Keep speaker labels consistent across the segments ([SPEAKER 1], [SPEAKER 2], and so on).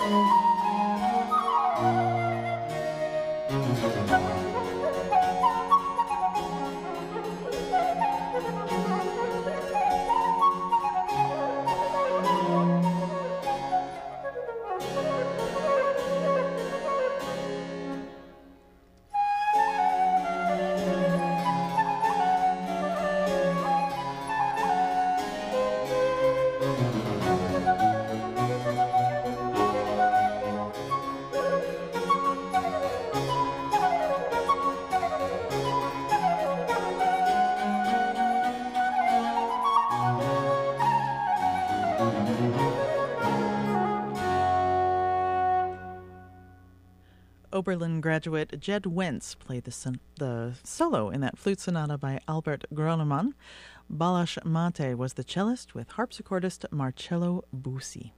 [SPEAKER 1] Oberlin graduate Jed Wentz played the solo in that flute sonata by Albert Gronemann. Balázs Máté was the cellist with harpsichordist Marcello Busi.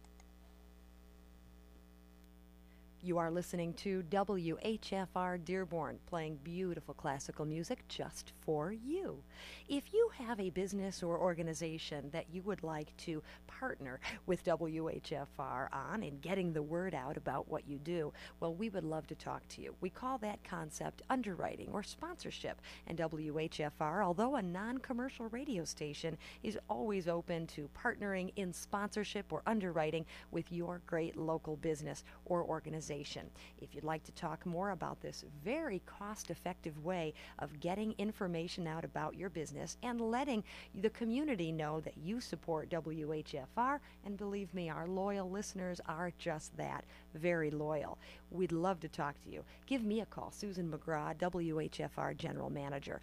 [SPEAKER 2] You are listening to WHFR Dearborn, playing beautiful classical music just for you. If you have a business or organization that you would like to partner with WHFR on in getting the word out about what you do, well, we would love to talk to you. We call that concept underwriting or sponsorship, and WHFR, although a non-commercial radio station, is always open to partnering in sponsorship or underwriting with your great local business or organization. If you'd like to talk more about this very cost-effective way of getting information out about your business and letting the community know that you support WHFR, and believe me, our loyal listeners are just that, very loyal. We'd love to talk to you. Give me a call, Susan McGraw, WHFR General Manager,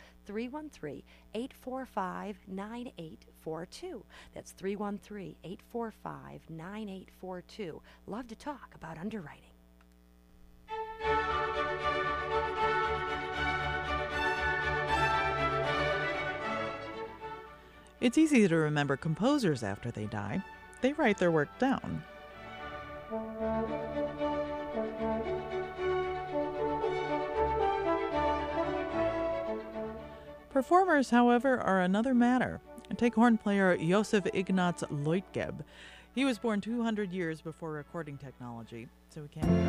[SPEAKER 2] 313-845-9842. That's 313-845-9842. Love to talk about underwriting.
[SPEAKER 1] It's easy to remember composers after they die. They write their work down. Performers, however, are another matter. Take horn player Josef Ignaz Leutgeb. He was born 200 years before recording technology, so we can't hear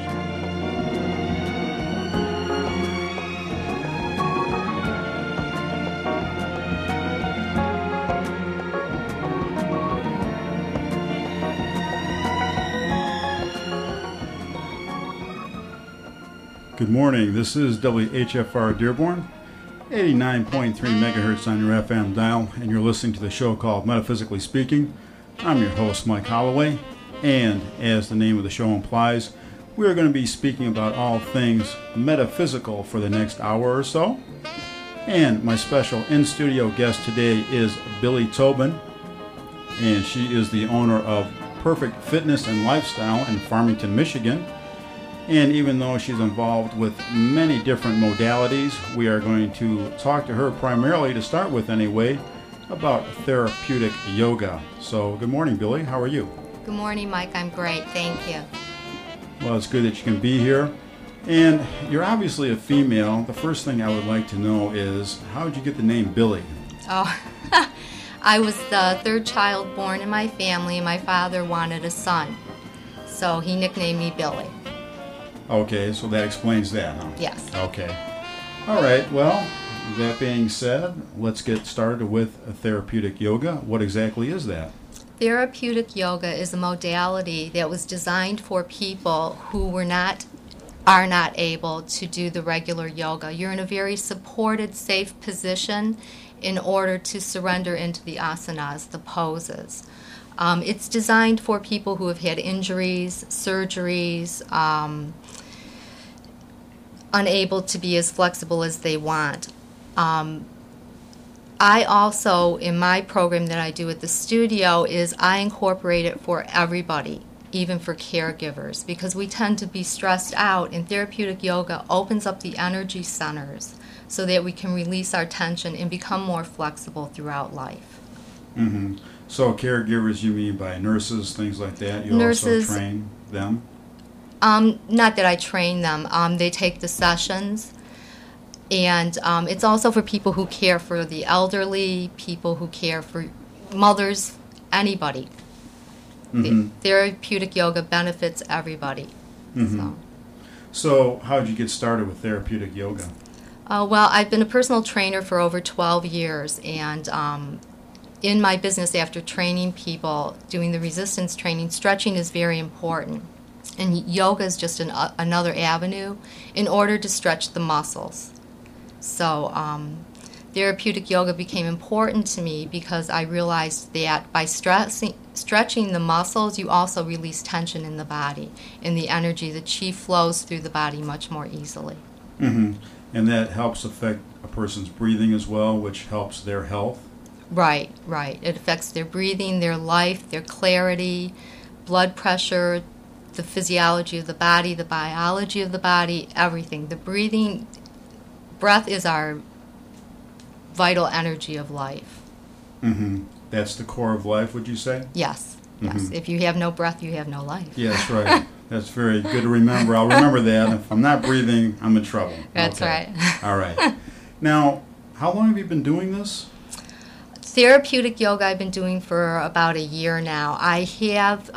[SPEAKER 3] Good morning. This is WHFR Dearborn, 89.3 megahertz on your FM dial, and you're listening to the show called Metaphysically Speaking. I'm your host, Mike Holloway, and as the name of the show implies, we are going to be speaking about all things metaphysical for the next hour or so. And my special in-studio guest today is Billy Tobin, and she is the owner of Perfect Fitness and Lifestyle in Farmington, Michigan. And even though she's involved with many different modalities, we are going to talk to her primarily, to start with anyway, about therapeutic yoga. So good morning, Billy. How are you?
[SPEAKER 4] Good morning, Mike. I'm great. Thank you.
[SPEAKER 3] Well, it's good that you can be here. And you're obviously a female. The first thing I would like to know is, how did you get the name Billy?
[SPEAKER 4] Oh, I was the third child born in my family, and my father wanted a son. So he nicknamed me Billy.
[SPEAKER 3] Okay, so that explains that, huh?
[SPEAKER 4] Yes.
[SPEAKER 3] Okay. All right, well, that being said, let's get started with therapeutic yoga. What exactly is that?
[SPEAKER 4] Therapeutic yoga is a modality that was designed for people who are not able to do the regular yoga. You're in a very supported, safe position in order to surrender into the asanas, the poses. It's designed for people who have had injuries, surgeries, unable to be as flexible as they want. I also, in my program that I do at the studio, is I incorporate it for everybody, even for caregivers, because we tend to be stressed out, and therapeutic yoga opens up the energy centers so that we can release our tension and become more flexible throughout life.
[SPEAKER 3] Mm-hmm. So caregivers, you mean by nurses, things like that? You
[SPEAKER 4] Nurses,
[SPEAKER 3] also train them?
[SPEAKER 4] Not that I train them. They take the sessions. And it's also for people who care for the elderly, people who care for mothers, anybody. Therapeutic yoga benefits everybody.
[SPEAKER 3] So how did you get started with therapeutic yoga?
[SPEAKER 4] Well, I've been a personal trainer for over 12 years, and in my business, after training people, doing the resistance training, stretching is very important. And yoga is just another avenue in order to stretch the muscles. So therapeutic yoga became important to me because I realized that by stretching the muscles, you also release tension in the body, and the energy, the chi flows through the body much more easily.
[SPEAKER 3] And that helps affect a person's breathing as well, which helps their health?
[SPEAKER 4] Right. It affects their breathing, their life, their clarity, blood pressure, the physiology of the body, the biology of the body, everything. The breath is our vital energy of life.
[SPEAKER 3] That's the core of life, would you say?
[SPEAKER 4] Yes. If you have no breath, you have no life.
[SPEAKER 3] Yeah, that's right. That's very good to remember. I'll remember that. If I'm not breathing, I'm in trouble.
[SPEAKER 4] That's
[SPEAKER 3] okay.
[SPEAKER 4] right.
[SPEAKER 3] All right. Now, how long have you been doing this?
[SPEAKER 4] Therapeutic yoga I've been doing for about a year now. I have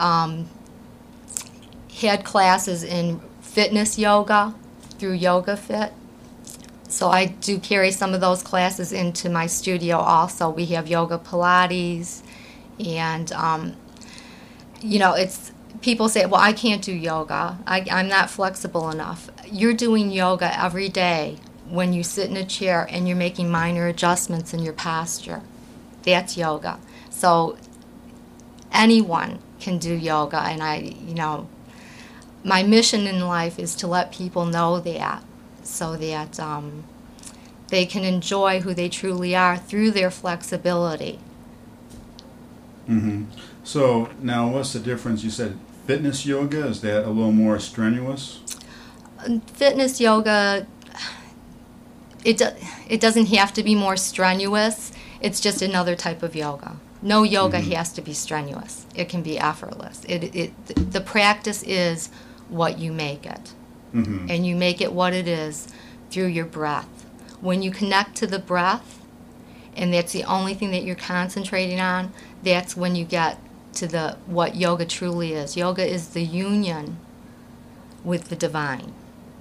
[SPEAKER 4] had classes in fitness yoga through Yoga Fit. So I do carry some of those classes into my studio also. We have yoga Pilates, and it's people say, well, I can't do yoga. I'm not flexible enough. You're doing yoga every day when you sit in a chair and you're making minor adjustments in your posture. That's yoga. So anyone can do yoga, and my mission in life is to let people know that, so that they can enjoy who they truly are through their flexibility.
[SPEAKER 3] So now what's the difference? You said fitness yoga, is that a little more strenuous?
[SPEAKER 4] Fitness yoga, it doesn't have to be more strenuous. It's just another type of yoga. No yoga has to be strenuous. It can be effortless. The practice is what you make it. And you make it what it is through your breath. When you connect to the breath, and that's the only thing that you're concentrating on, that's when you get to what yoga truly is. Yoga is the union with the divine.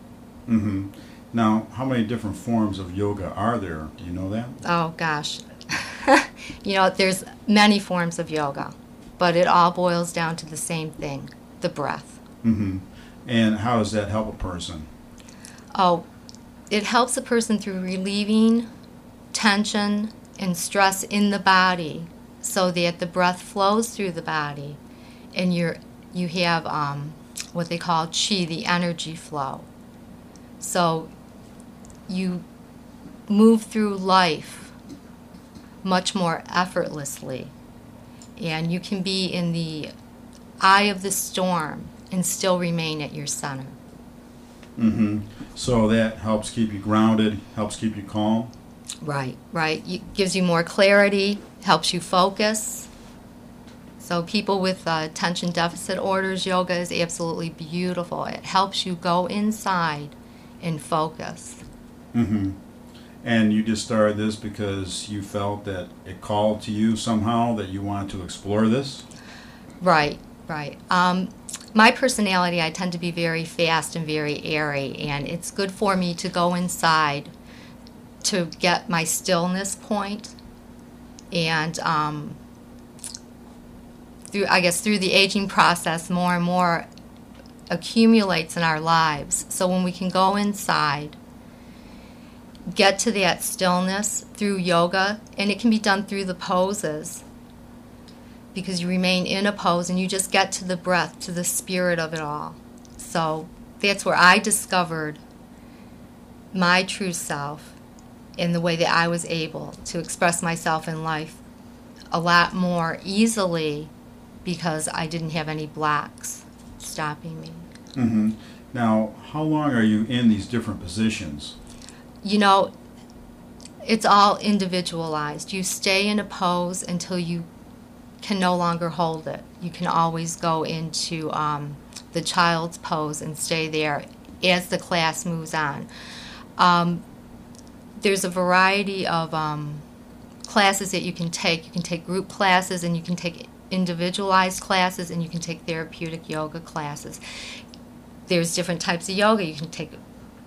[SPEAKER 3] Now, how many different forms of yoga are there? Do you know that?
[SPEAKER 4] Oh, gosh. There's many forms of yoga, but it all boils down to the same thing, the breath.
[SPEAKER 3] And how does that help a person?
[SPEAKER 4] Oh, it helps a person through relieving tension and stress in the body, so that the breath flows through the body, and you have what they call chi, the energy flow. So you move through life much more effortlessly, and you can be in the eye of the storm and still remain at your center.
[SPEAKER 3] So that helps keep you grounded, helps keep you calm?
[SPEAKER 4] Right. It gives you more clarity, helps you focus. So people with attention deficit disorders, yoga is absolutely beautiful. It helps you go inside and focus. And
[SPEAKER 3] you just started this because you felt that it called to you somehow, that you wanted to explore this?
[SPEAKER 4] Right. My personality, I tend to be very fast and very airy, and it's good for me to go inside to get my stillness point. And through the aging process, more and more accumulates in our lives. So when we can go inside, get to that stillness through yoga, and it can be done through the poses, because you remain in a pose and you just get to the breath, to the spirit of it all. So that's where I discovered my true self, in the way that I was able to express myself in life a lot more easily, because I didn't have any blocks stopping me.
[SPEAKER 3] Now, how long are you in these different positions?
[SPEAKER 4] It's all individualized. You stay in a pose until you can no longer hold it. You can always go into the child's pose and stay there as the class moves on. There's a variety of classes that you can take. You can take group classes, and you can take individualized classes, and you can take therapeutic yoga classes. There's different types of yoga. You can take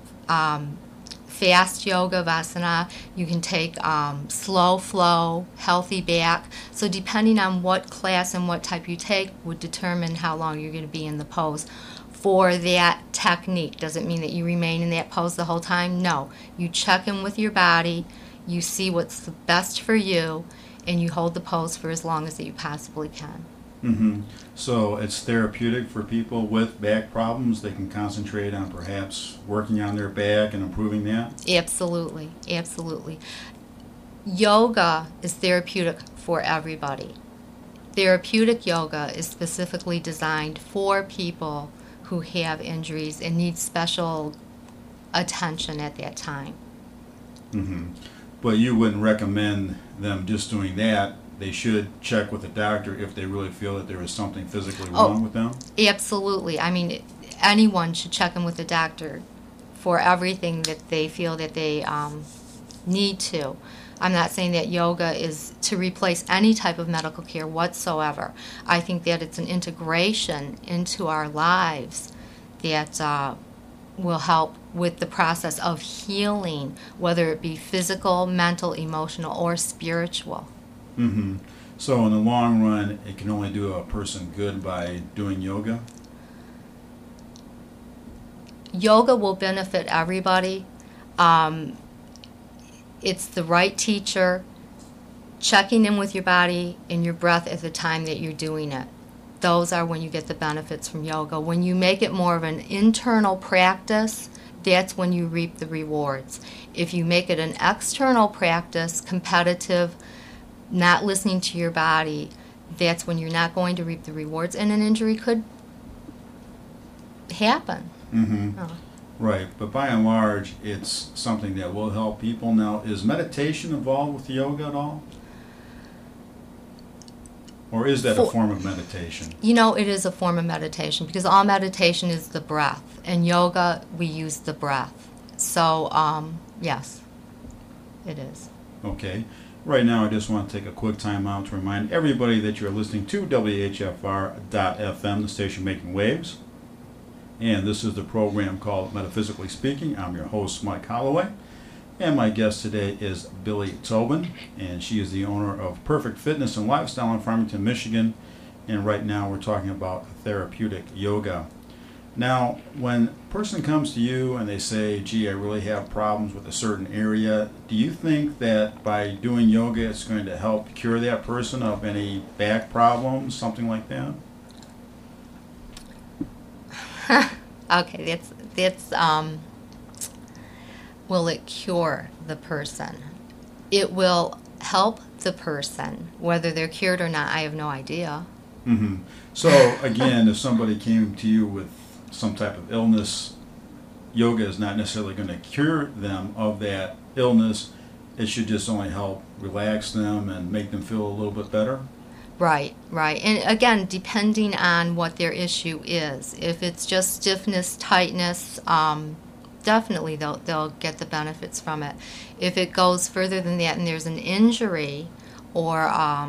[SPEAKER 4] fast yoga, Vasana. You can take slow flow, healthy back. So depending on what class and what type you take would determine how long you're going to be in the pose. For that technique, does it mean that you remain in that pose the whole time? No. You check in with your body, you see what's the best for you, and you hold the pose for as long as that you possibly can.
[SPEAKER 3] Mm-hmm. So it's therapeutic for people with back problems. They can concentrate on perhaps working on their back and improving that?
[SPEAKER 4] Absolutely, absolutely. Yoga is therapeutic for everybody. Therapeutic yoga is specifically designed for people who have injuries and need special attention at that time.
[SPEAKER 3] Mm-hmm. But you wouldn't recommend them just doing that. They should check with the doctor if they really feel that there is something physically wrong with them?
[SPEAKER 4] Absolutely. I mean, anyone should check in with the doctor for everything that they feel that they need to. I'm not saying that yoga is to replace any type of medical care whatsoever. I think that it's an integration into our lives that will help with the process of healing, whether it be physical, mental, emotional, or spiritual.
[SPEAKER 3] Mm-hmm. So in the long run, it can only do a person good by doing yoga?
[SPEAKER 4] Yoga will benefit everybody. It's the right teacher, checking in with your body and your breath at the time that you're doing it. Those are when you get the benefits from yoga. When you make it more of an internal practice, that's when you reap the rewards. If you make it an external practice, competitive, not listening to your body, that's when you're not going to reap the rewards, and an injury could happen.
[SPEAKER 3] Mm-hmm.
[SPEAKER 4] Oh.
[SPEAKER 3] Right, but by and large, it's something that will help people. Now, is meditation involved with yoga at all? Or is that a form of meditation?
[SPEAKER 4] You know, it is a form of meditation because all meditation is the breath. In yoga, we use the breath. So, yes, it is.
[SPEAKER 3] Okay. Right now, I just want to take a quick time out to remind everybody that you're listening to WHFR.FM, the station making waves. And this is the program called Metaphysically Speaking. I'm your host, Mike Holloway. And my guest today is Billy Tobin, and she is the owner of Perfect Fitness and Lifestyle in Farmington, Michigan. And right now we're talking about therapeutic yoga. Now, when a person comes to you and they say, gee, I really have problems with a certain area, do you think that by doing yoga it's going to help cure that person of any back problems, something like that?
[SPEAKER 4] Okay, that's will it cure the person? It will help the person. Whether they're cured or not, I have no idea.
[SPEAKER 3] Mm-hmm. So, again, if somebody came to you with some type of illness, yoga is not necessarily going to cure them of that illness. It should just only help relax them and make them feel a little bit better.
[SPEAKER 4] Right, right. And again, depending on what their issue is. If it's just stiffness, tightness, definitely they'll get the benefits from it. If it goes further than that and there's an injury or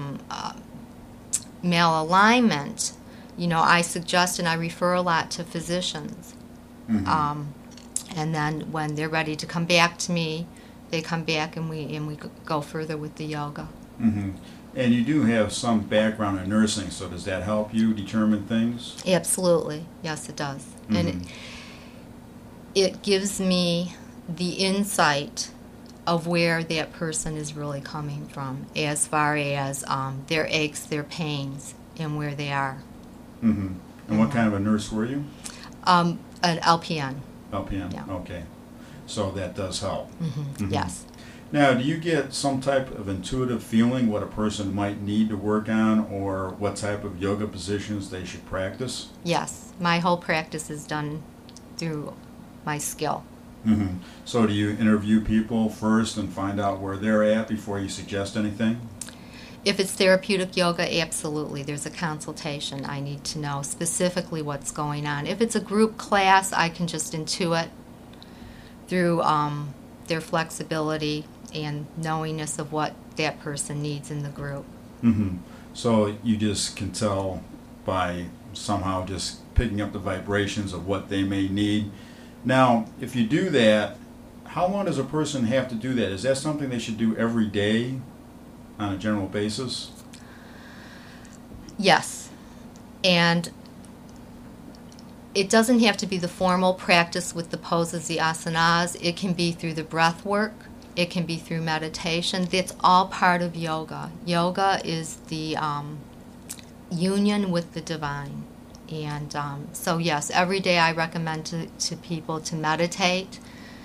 [SPEAKER 4] malalignment, you know, I suggest and I refer a lot to physicians. Mm-hmm. And then when they're ready to come back to me, they come back and we go further with the yoga.
[SPEAKER 3] Mm-hmm. And you do have some background in nursing, so does that help you determine things?
[SPEAKER 4] Absolutely. Yes, it does.
[SPEAKER 3] Mm-hmm.
[SPEAKER 4] And it gives me the insight of where that person is really coming from as far as their aches, their pains, and where they are.
[SPEAKER 3] Mm-hmm. And what kind of a nurse were you?
[SPEAKER 4] An LPN.
[SPEAKER 3] LPN,
[SPEAKER 4] Yeah.
[SPEAKER 3] Okay. So that does help.
[SPEAKER 4] Mm-hmm.
[SPEAKER 3] Mm-hmm.
[SPEAKER 4] Yes.
[SPEAKER 3] Now, do you get some type of intuitive feeling what a person might need to work on or what type of yoga positions they should practice?
[SPEAKER 4] Yes. My whole practice is done through my skill.
[SPEAKER 3] Mm-hmm. So do you interview people first and find out where they're at before you suggest anything?
[SPEAKER 4] If it's therapeutic yoga, absolutely. There's a consultation. I need to know specifically what's going on. If it's a group class, I can just intuit through their flexibility and knowingness of what that person needs in the group.
[SPEAKER 3] Mm-hmm. So you just can tell by somehow just picking up the vibrations of what they may need. Now, if you do that, how long does a person have to do that? Is that something they should do every day on a general basis?
[SPEAKER 4] Yes. And it doesn't have to be the formal practice with the poses, the asanas. It can be through the breath work. It can be through meditation. That's all part of yoga. Yoga is the union with the divine. And so, yes, every day I recommend to people to meditate,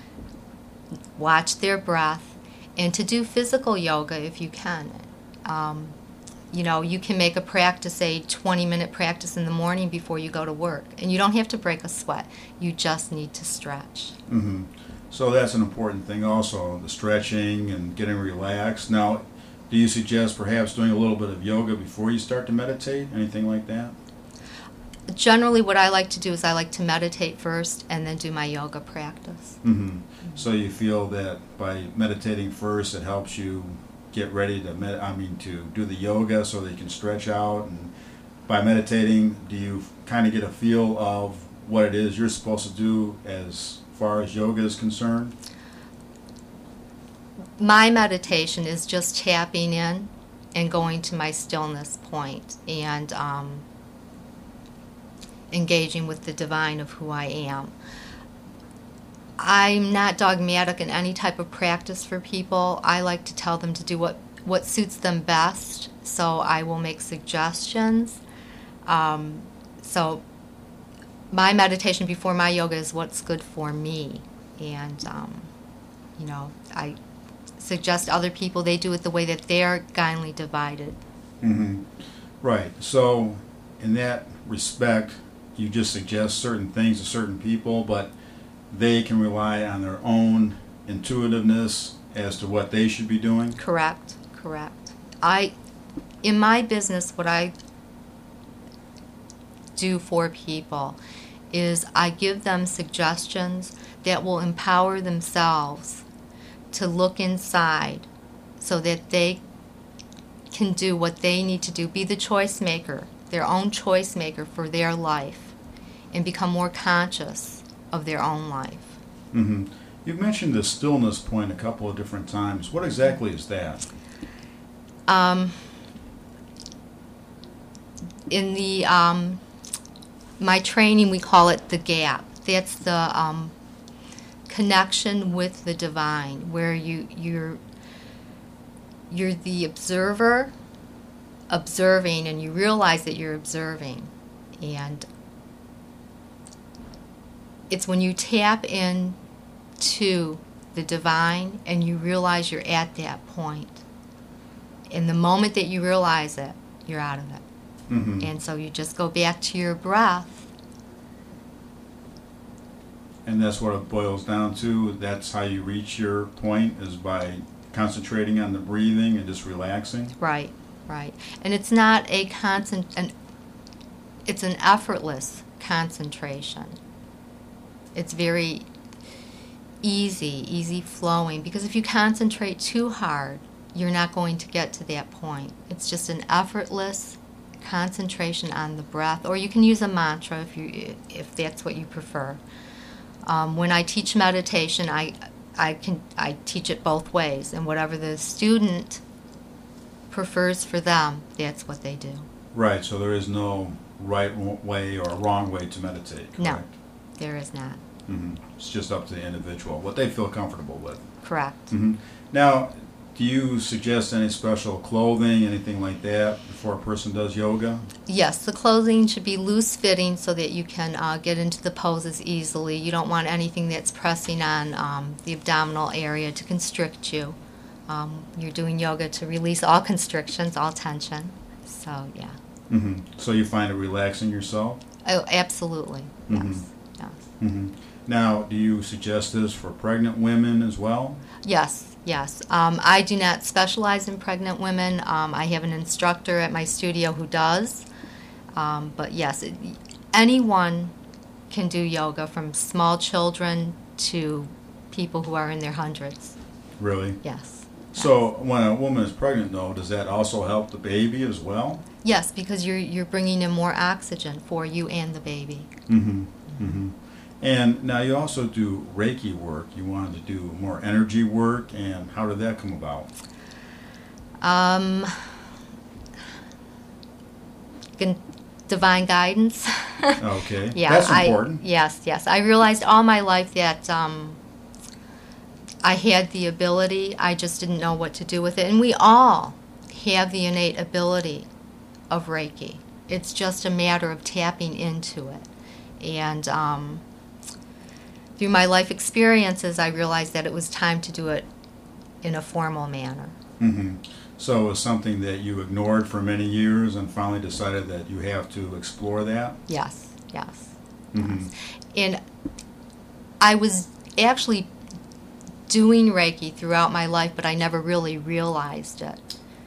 [SPEAKER 4] watch their breath, and to do physical yoga if you can. You know, you can make a practice, a 20-minute practice in the morning before you go to work. And you don't have to break a sweat. You just need to stretch.
[SPEAKER 3] Mm-hmm. So that's an important thing also, the stretching and getting relaxed. Now, do you suggest perhaps doing a little bit of yoga before you start to meditate? Anything like that?
[SPEAKER 4] Generally, what I like to do is I like to meditate first and then do my yoga practice.
[SPEAKER 3] Mm-hmm. So you feel that by meditating first, it helps you get ready to to do the yoga so that you can stretch out, and by meditating, do you kind of get a feel of what it is you're supposed to do as far as yoga is concerned?
[SPEAKER 4] My meditation is just tapping in and going to my stillness point and engaging with the divine of who I am. I'm not dogmatic in any type of practice for people. I like to tell them to do what suits them best, so I will make suggestions. So my meditation before my yoga is what's good for me. And, you know, I suggest other people, they do it the way that they're kindly divided.
[SPEAKER 3] Mm-hmm. Right. So in that respect, you just suggest certain things to certain people, but they can rely on their own intuitiveness as to what they should be doing?
[SPEAKER 4] Correct. In my business, what I do for people is I give them suggestions that will empower themselves to look inside so that they can do what they need to do, be the choice maker, their own choice maker for their life, and become more conscious of their own life.
[SPEAKER 3] Mm-hmm. You've mentioned the stillness point a couple of different times. What exactly is that?
[SPEAKER 4] In the my training, we call it the gap. That's the connection with the divine, where you're the observer, observing, and you realize that you're observing. And it's when you tap in to the divine and you realize you're at that point. And the moment that you realize it, you're out of it. Mm-hmm. And so you just go back to your breath.
[SPEAKER 3] And that's what it boils down to. That's how you reach your point, is by concentrating on the breathing and just relaxing.
[SPEAKER 4] Right. And it's not it's an effortless concentration. It's very easy flowing, because if you concentrate too hard, you're not going to get to that point. It's just an effortless concentration on the breath, or you can use a mantra if that's what you prefer. When I teach meditation, I teach it both ways, and whatever the student prefers for them, that's what they do.
[SPEAKER 3] Right, so there is no right way or wrong way to meditate, correct?
[SPEAKER 4] No, there is not.
[SPEAKER 3] Mm-hmm. It's just up to the individual, what they feel comfortable with.
[SPEAKER 4] Correct.
[SPEAKER 3] Mm-hmm. Now, do you suggest any special clothing, anything like that, before a person does yoga?
[SPEAKER 4] Yes, the clothing should be loose-fitting so that you can get into the poses easily. You don't want anything that's pressing on the abdominal area to constrict you. You're doing yoga to release all constrictions, all tension. So, yeah.
[SPEAKER 3] Mm-hmm. So you find it relaxing yourself?
[SPEAKER 4] Oh, absolutely.
[SPEAKER 3] Mm-hmm.
[SPEAKER 4] Yes.
[SPEAKER 3] Mm-hmm. Now, do you suggest this for pregnant women as well?
[SPEAKER 4] Yes. I do not specialize in pregnant women. I have an instructor at my studio who does. But yes, anyone can do yoga, from small children to people who are in their hundreds.
[SPEAKER 3] Really?
[SPEAKER 4] Yes.
[SPEAKER 3] So when a woman is pregnant, though, does that also help the baby as well?
[SPEAKER 4] Yes, because you're bringing in more oxygen for you and the baby.
[SPEAKER 3] Mm-hmm. Mm-hmm. And now you also do Reiki work. You wanted to do more energy work, and how did that come about?
[SPEAKER 4] Divine guidance.
[SPEAKER 3] Okay.
[SPEAKER 4] Yeah,
[SPEAKER 3] That's important.
[SPEAKER 4] Yes. I realized all my life that I had the ability. I just didn't know what to do with it. And we all have the innate ability of Reiki. It's just a matter of tapping into it. And through my life experiences, I realized that it was time to do it in a formal manner.
[SPEAKER 3] Mm-hmm. So it was something that you ignored for many years and finally decided that you have to explore that?
[SPEAKER 4] Yes.
[SPEAKER 3] Mm-hmm.
[SPEAKER 4] And I was actually doing Reiki throughout my life, but I never really realized it.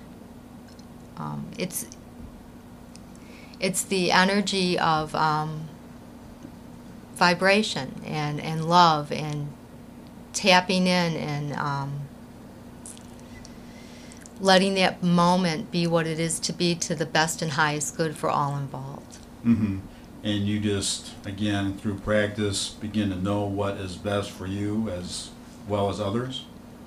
[SPEAKER 4] It's the energy of vibration and love and tapping in and letting that moment be what it is to be, to the best and highest good for all involved.
[SPEAKER 3] Mm-hmm. And you just, again, through practice, begin to know what is best for you as well as others?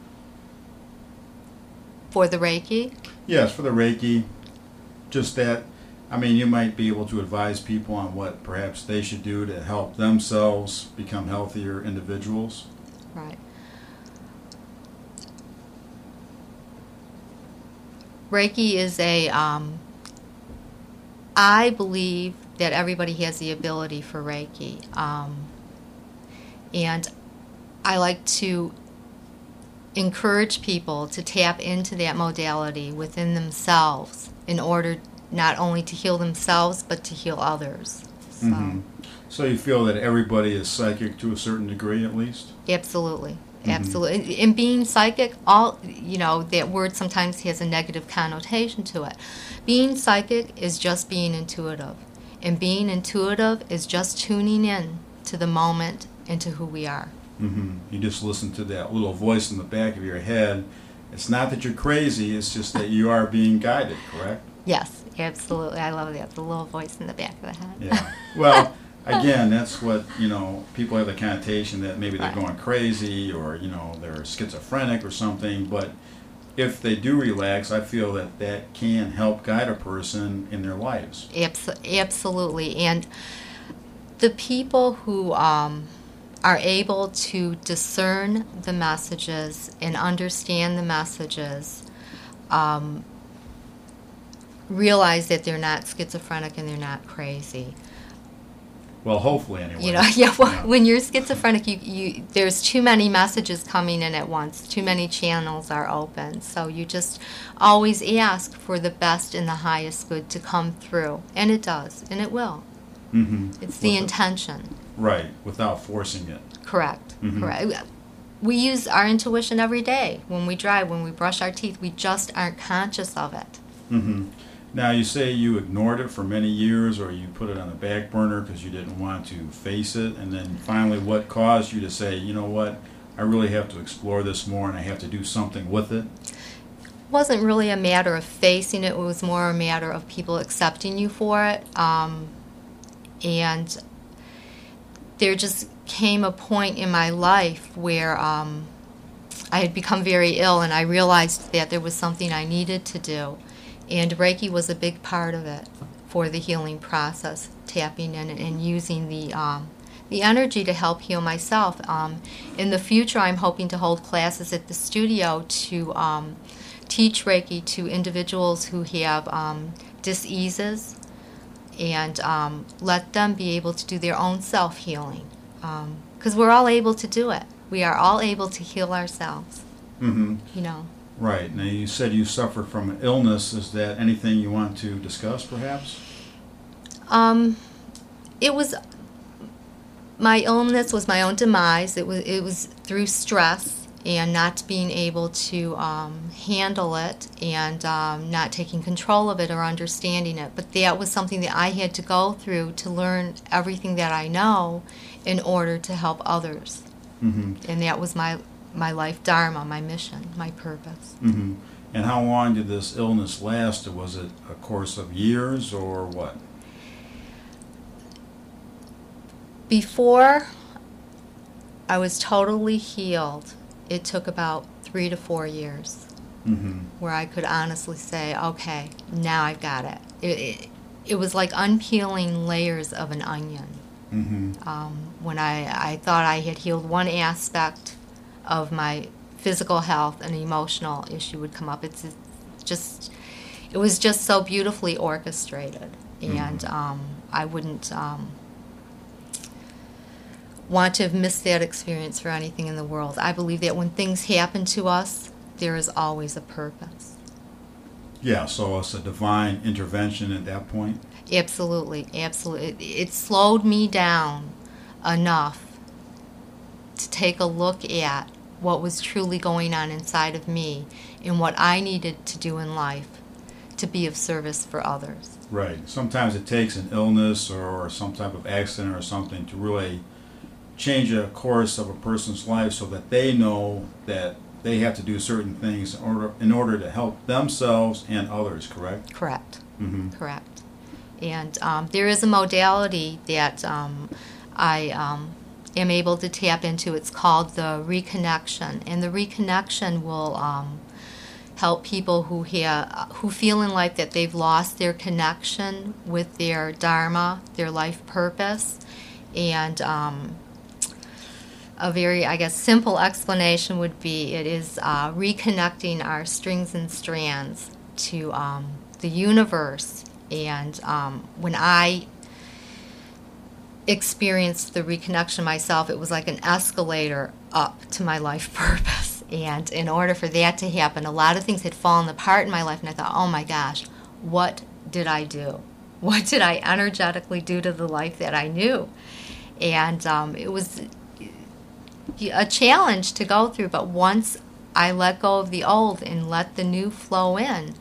[SPEAKER 4] For the Reiki?
[SPEAKER 3] Yes, for the Reiki. Just that, I mean, you might be able to advise people on what perhaps they should do to help themselves become healthier individuals.
[SPEAKER 4] Right. Reiki is I believe that everybody has the ability for Reiki. And I like to encourage people to tap into that modality within themselves in order not only to heal themselves, but to heal others. So,
[SPEAKER 3] So you feel that everybody is psychic to a certain degree, at least?
[SPEAKER 4] Absolutely. Absolutely. And being psychic, that word sometimes has a negative connotation to it. Being psychic is just being intuitive. And being intuitive is just tuning in to the moment and to who we are.
[SPEAKER 3] Mm-hmm. You just listen to that little voice in the back of your head. It's not that you're crazy, it's just that you are being guided, correct?
[SPEAKER 4] Yes, absolutely. I love that, the little voice in the back of the head.
[SPEAKER 3] Yeah. Well, again, that's what, people have the connotation that maybe they're
[SPEAKER 4] Right.
[SPEAKER 3] going crazy or, they're schizophrenic or something. But if they do relax, I feel that that can help guide a person in their lives.
[SPEAKER 4] Absolutely. And the people who are able to discern the messages and understand the messages realize that they're not schizophrenic and they're not crazy.
[SPEAKER 3] Well, hopefully, anyway.
[SPEAKER 4] When you're schizophrenic, there's too many messages coming in at once. Too many channels are open. So you just always ask for the best and the highest good to come through. And it does, and it will.
[SPEAKER 3] Mm-hmm.
[SPEAKER 4] It's the intention.
[SPEAKER 3] Right, without forcing it.
[SPEAKER 4] Correct.
[SPEAKER 3] Mm-hmm.
[SPEAKER 4] Correct. We use our intuition every day. When we drive, when we brush our teeth, we just aren't conscious of it.
[SPEAKER 3] Mm-hmm. Now, you say you ignored it for many years or you put it on the back burner because you didn't want to face it. And then finally, what caused you to say, you know what, I really have to explore this more and I have to do something with it?
[SPEAKER 4] It wasn't really a matter of facing it. It was more a matter of people accepting you for it. And there just came a point in my life where I had become very ill and I realized that there was something I needed to do. And Reiki was a big part of it for the healing process, tapping in and using the energy to help heal myself. In the future, I'm hoping to hold classes at the studio to teach Reiki to individuals who have diseases and let them be able to do their own self-healing. Because we're all able to do it. We are all able to heal ourselves.
[SPEAKER 3] Mm-hmm. Right. Now, you said you suffered from an illness. Is that anything you want to discuss, perhaps?
[SPEAKER 4] It was, my illness was my own demise. It was through stress and not being able to handle it and not taking control of it or understanding it. But that was something that I had to go through to learn everything that I know in order to help others.
[SPEAKER 3] Mm-hmm.
[SPEAKER 4] And that was my my life dharma, my mission, my purpose.
[SPEAKER 3] Mm-hmm. And how long did this illness last? Was it a course of years or what?
[SPEAKER 4] Before I was totally healed, it took about 3 to 4 years
[SPEAKER 3] Mm-hmm.
[SPEAKER 4] where I could honestly say, okay, now I've got it. It was like unpeeling layers of an onion.
[SPEAKER 3] Mm-hmm.
[SPEAKER 4] When I thought I had healed one aspect of my physical health, an emotional issue would come up. It was just so beautifully orchestrated, and I wouldn't want to have missed that experience for anything in the world. I believe that when things happen to us, there is always a purpose.
[SPEAKER 3] Yeah, so it's a divine intervention at that point.
[SPEAKER 4] Absolutely, absolutely. It slowed me down enough to take a look at what was truly going on inside of me and what I needed to do in life to be of service for others.
[SPEAKER 3] Right. Sometimes it takes an illness or some type of accident or something to really change a course of a person's life so that they know that they have to do certain things in order to help themselves and others, correct?
[SPEAKER 4] Correct.
[SPEAKER 3] Mm-hmm.
[SPEAKER 4] Correct. And there is a modality that I am able to tap into. It's called the reconnection, and the reconnection will help people who feel in life that they've lost their connection with their dharma, their life purpose, and a very, I guess, simple explanation would be it is reconnecting our strings and strands to the universe. And when I experienced the reconnection myself, it was like an escalator up to my life purpose. And in order for that to happen, a lot of things had fallen apart in my life, and I thought, oh my gosh, what did I do? What did I energetically do to the life that I knew? And it was a challenge to go through, but once I let go of the old and let the new flow in,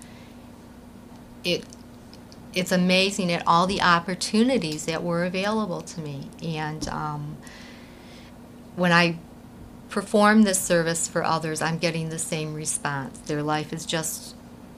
[SPEAKER 4] it's amazing at all the opportunities that were available to me. And when I perform this service for others, I'm getting the same response. Their life is just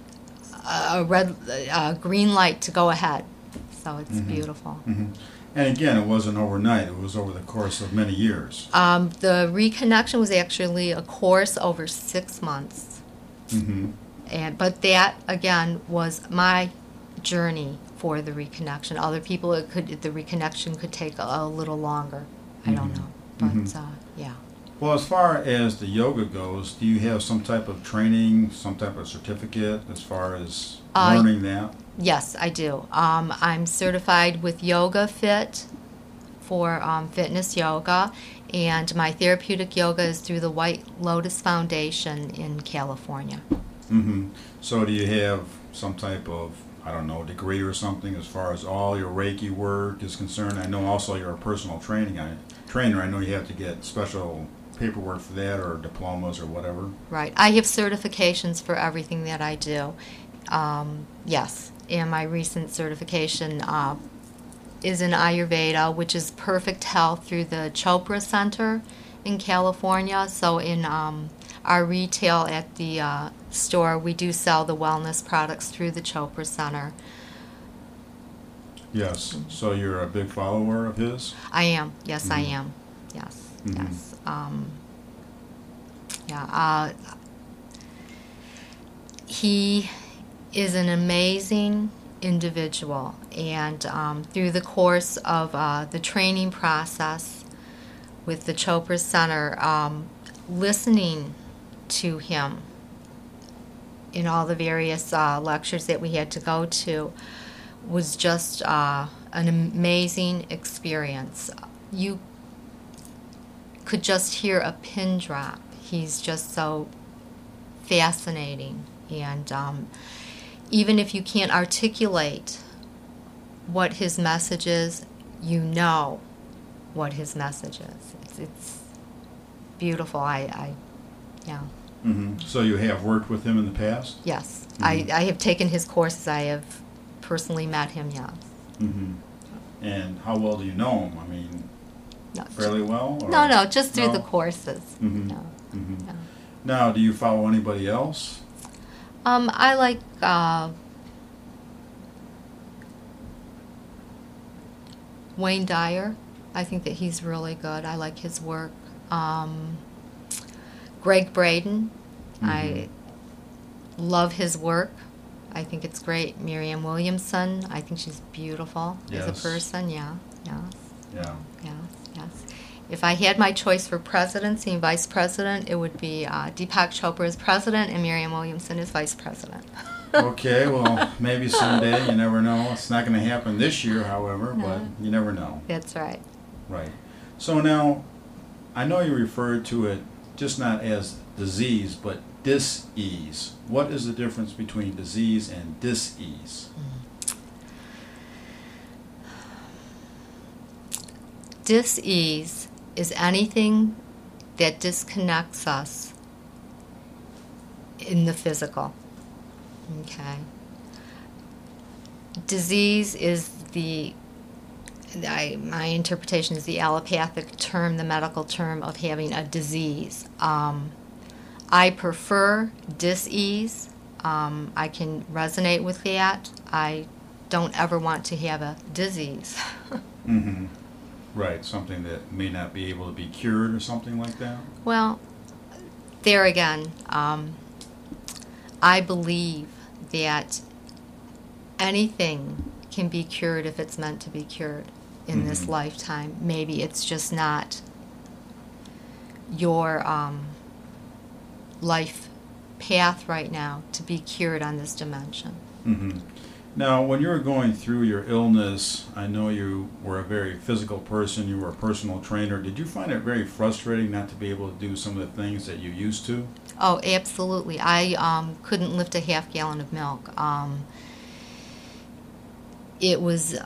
[SPEAKER 4] a green light to go ahead. So it's beautiful.
[SPEAKER 3] Mm-hmm. And again, it wasn't overnight. It was over the course of many years.
[SPEAKER 4] The reconnection was actually a course over 6 months.
[SPEAKER 3] Mm-hmm.
[SPEAKER 4] But that, again, was my journey for the reconnection. Other people, the reconnection could take a little longer. I don't know. But, yeah.
[SPEAKER 3] Well, as far as the yoga goes, do you have some type of training, some type of certificate as far as learning that?
[SPEAKER 4] Yes, I do. I'm certified with Yoga Fit for fitness yoga, and my therapeutic yoga is through the White Lotus Foundation in California.
[SPEAKER 3] Mm-hmm. So do you have some type of, I don't know, degree or something as far as all your Reiki work is concerned? I know also you're a personal trainer. I know you have to get special paperwork for that or diplomas or whatever.
[SPEAKER 4] Right. I have certifications for everything that I do. Yes. And my recent certification is in Ayurveda, which is Perfect Health through the Chopra Center in California. So in our retail at the store, we do sell the wellness products through the Chopra Center.
[SPEAKER 3] Yes. So you're a big follower of his?
[SPEAKER 4] I am. Yes, I am. Yes. Yes. He is an amazing individual, and through the course of the training process with the Chopra Center, listening to him in all the various lectures that we had to go to was just an amazing experience. You could just hear a pin drop. He's just so fascinating. And even if you can't articulate what his message is, you know what his message is. It's beautiful. Yeah.
[SPEAKER 3] Mm-hmm. So you have worked with him in the past?
[SPEAKER 4] Yes. Mm-hmm. I have taken his courses. I have personally met him, yes.
[SPEAKER 3] Mm-hmm. And how well do you know him? I mean, fairly well? Or?
[SPEAKER 4] No, just through the courses.
[SPEAKER 3] Mm-hmm.
[SPEAKER 4] No.
[SPEAKER 3] Mm-hmm.
[SPEAKER 4] Yeah.
[SPEAKER 3] Now, do you follow anybody else?
[SPEAKER 4] I like Wayne Dyer. I think that he's really good. I like his work. Greg Braden. I love his work. I think it's great. Marianne Williamson. I think she's beautiful as a person. Yeah. If I had my choice for presidency and vice president, it would be Deepak Chopra as president and Marianne Williamson as vice president.
[SPEAKER 3] Okay, well, maybe someday. You never know. It's not going to happen this year, however, but you never know.
[SPEAKER 4] That's right.
[SPEAKER 3] Right. So now, I know you referred to it just not as disease, but dis-ease. What is the difference between disease and dis-ease?
[SPEAKER 4] Dis-ease is anything that disconnects us in the physical. Okay. Disease is my interpretation is the allopathic term, the medical term of having a disease. I prefer dis-ease. I can resonate with that. I don't ever want to have a disease.
[SPEAKER 3] Mm-hmm. Right, something that may not be able to be cured or something like that?
[SPEAKER 4] Well, there again, I believe that anything can be cured if it's meant to be cured in this lifetime. Maybe it's just not your life path right now to be cured on this dimension.
[SPEAKER 3] Mm-hmm. Now, when you were going through your illness, I know you were a very physical person, you were a personal trainer. Did you find it very frustrating not to be able to do some of the things that you used to?
[SPEAKER 4] Oh, absolutely. I couldn't lift a half gallon of milk. It was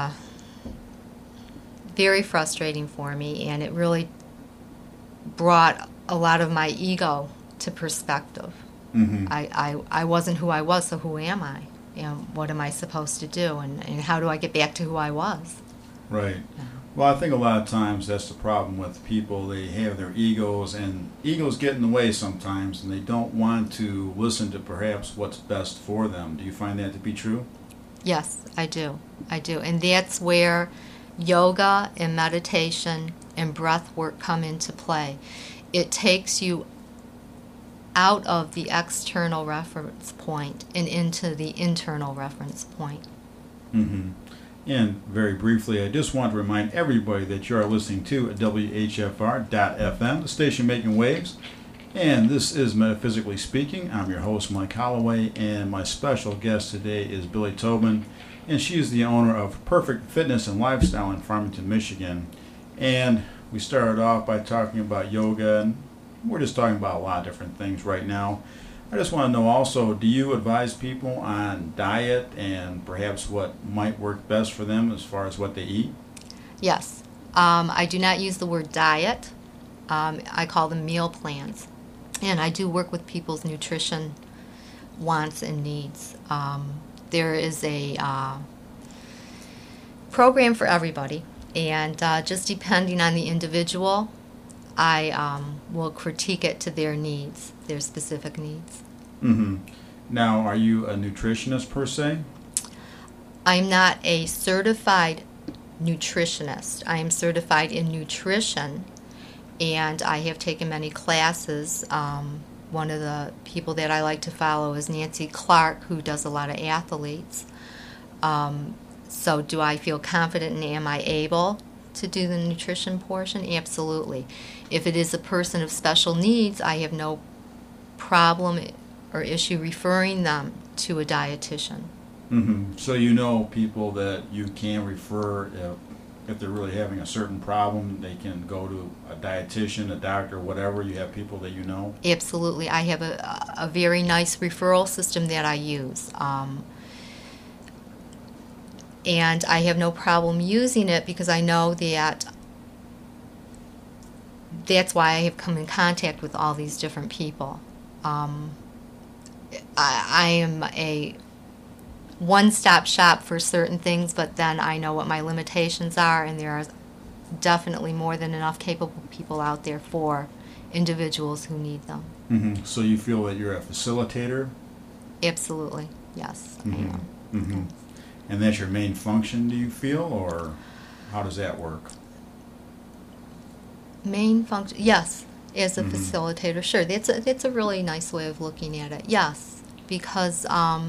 [SPEAKER 4] very frustrating for me, and it really brought a lot of my ego to perspective.
[SPEAKER 3] Mm-hmm.
[SPEAKER 4] I wasn't who I was, so who am I? What am I supposed to do, and how do I get back to who I was?
[SPEAKER 3] Right.
[SPEAKER 4] Yeah.
[SPEAKER 3] Well, I think a lot of times that's the problem with people. They have their egos, and egos get in the way sometimes, and they don't want to listen to perhaps what's best for them. Do you find that to be true?
[SPEAKER 4] Yes, I do. And that's where yoga and meditation and breath work come into play. It takes you out of the external reference point and into the internal reference point.
[SPEAKER 3] Mm-hmm. And very briefly, I just want to remind everybody that you are listening to WHFR.FM, the station making waves. And this is Metaphysically Speaking. I'm your host, Mike Holloway, and my special guest today is Billy Tobin, and she is the owner of Perfect Fitness and Lifestyle in Farmington, Michigan. And we started off by talking about yoga, and we're just talking about a lot of different things right now. I just want to know also, do you advise people on diet and perhaps what might work best for them as far as what they eat?
[SPEAKER 4] Yes. I do not use the word diet. I call them meal plans. And I do work with people's nutrition wants and needs. There is a program for everybody, and just depending on the individual, I will critique it to their needs, their specific needs.
[SPEAKER 3] Mm-hmm. Now, are you a nutritionist per se?
[SPEAKER 4] I'm not a certified nutritionist. I am certified in nutrition, and I have taken many classes. One of the people that I like to follow is Nancy Clark, who does a lot of athletes. So do I feel confident and am I able to do the nutrition portion? Absolutely. If it is a person of special needs, I have no problem or issue referring them to a dietitian.
[SPEAKER 3] Mm-hmm. So you know people that you can refer if they're really having a certain problem, they can go to a dietitian, a doctor, whatever. You have people that you know?
[SPEAKER 4] Absolutely. I have a very nice referral system that I use. And I have no problem using it because I know that that's why I have come in contact with all these different people. I am a one-stop shop for certain things, but then I know what my limitations are, and there are definitely more than enough capable people out there for individuals who need them.
[SPEAKER 3] Mm-hmm. So you feel that you're a facilitator?
[SPEAKER 4] Absolutely, yes, I am.
[SPEAKER 3] Mm-hmm. And that's your main function, do you feel, or how does that work?
[SPEAKER 4] Main function, yes, as a facilitator, sure. That's a really nice way of looking at it. Yes, because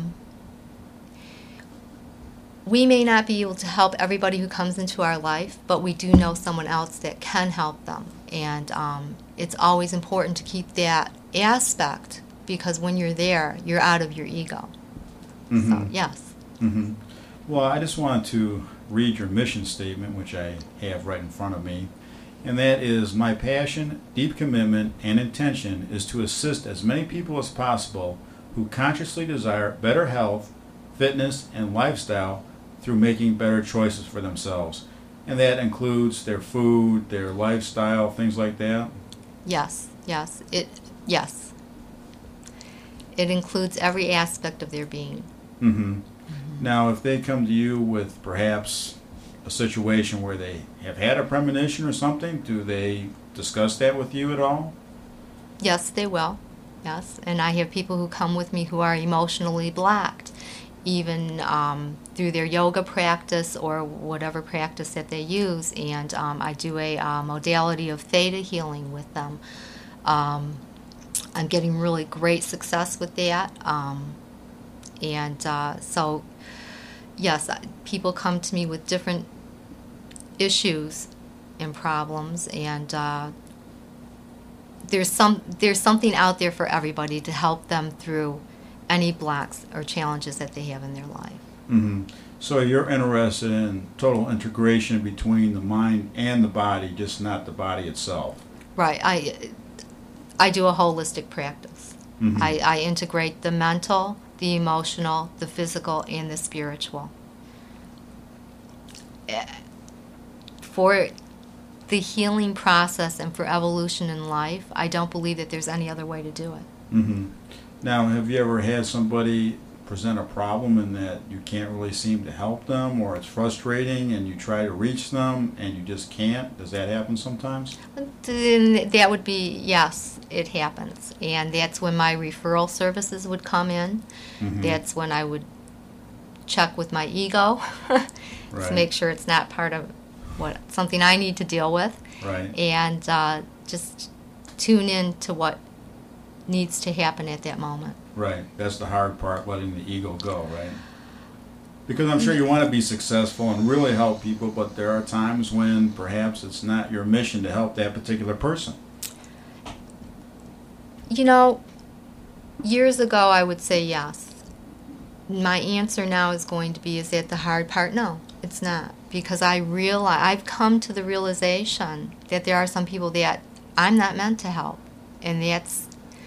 [SPEAKER 4] we may not be able to help everybody who comes into our life, but we do know someone else that can help them, and it's always important to keep that aspect, because when you're there, you're out of your ego.
[SPEAKER 3] Mm-hmm.
[SPEAKER 4] So yes.
[SPEAKER 3] Mm-hmm. Well, I just wanted to read your mission statement, which I have right in front of me. And that is, my passion, deep commitment, and intention is to assist as many people as possible who consciously desire better health, fitness, and lifestyle through making better choices for themselves. And that includes their food, their lifestyle, things like that?
[SPEAKER 4] Yes. Yes. It includes every aspect of their being.
[SPEAKER 3] Mm-hmm. Now, if they come to you with perhaps a situation where they have had a premonition or something, do they discuss that with you at all?
[SPEAKER 4] Yes, they will. Yes, and I have people who come with me who are emotionally blocked, even through their yoga practice or whatever practice that they use, and I do a modality of theta healing with them. I'm getting really great success with that, so yes, people come to me with different issues and problems, and there's something out there for everybody to help them through any blocks or challenges that they have in their life.
[SPEAKER 3] Mm-hmm. So you're interested in total integration between the mind and the body, just not the body itself.
[SPEAKER 4] Right. I do a holistic practice.
[SPEAKER 3] Mm-hmm.
[SPEAKER 4] I integrate the mental, the emotional, the physical, and the spiritual. For the healing process and for evolution in life, I don't believe that there's any other way to do it.
[SPEAKER 3] Mm-hmm. Now, have you ever had somebody present a problem in that you can't really seem to help them, or it's frustrating and you try to reach them and you just can't? Does that happen sometimes?
[SPEAKER 4] That would be, yes, it happens. And that's when my referral services would come in.
[SPEAKER 3] Mm-hmm.
[SPEAKER 4] That's when I would check with my ego to make sure it's not part of something I need to deal with.
[SPEAKER 3] Right.
[SPEAKER 4] And just tune in to what needs to happen at that moment.
[SPEAKER 3] Right. That's the hard part, letting the ego go, right? Because I'm sure you want to be successful and really help people, but there are times when perhaps it's not your mission to help that particular person.
[SPEAKER 4] You know, years ago I would say yes. My answer now is going to be, is that the hard part? No, it's not. Because I've come to the realization that there are some people that I'm not meant to help. And that's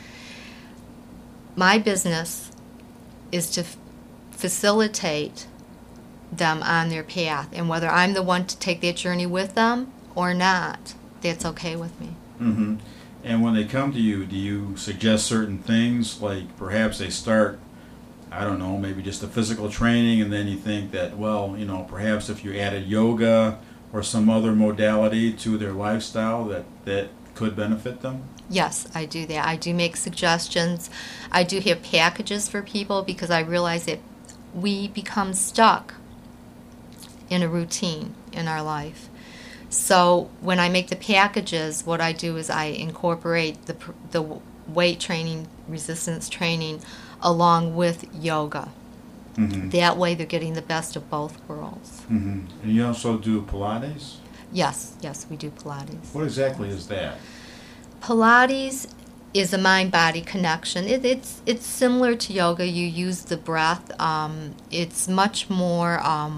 [SPEAKER 4] my business, is to facilitate them on their path. And whether I'm the one to take that journey with them or not, that's okay with me.
[SPEAKER 3] Mm-hmm. And when they come to you, do you suggest certain things, like perhaps they start, I don't know, maybe just a physical training, and then you think that, well, you know, perhaps if you added yoga or some other modality to their lifestyle that could benefit them?
[SPEAKER 4] Yes, I do that. I do make suggestions. I do have packages for people because I realize that we become stuck in a routine in our life. So when I make the packages, what I do is I incorporate the weight training, resistance training, along with yoga.
[SPEAKER 3] Mm-hmm.
[SPEAKER 4] That way they're getting the best of both worlds.
[SPEAKER 3] Mm-hmm. And you also do Pilates?
[SPEAKER 4] Yes, we do Pilates.
[SPEAKER 3] What exactly is that?
[SPEAKER 4] Pilates is a mind-body connection. It's similar to yoga. You use the breath. It's much more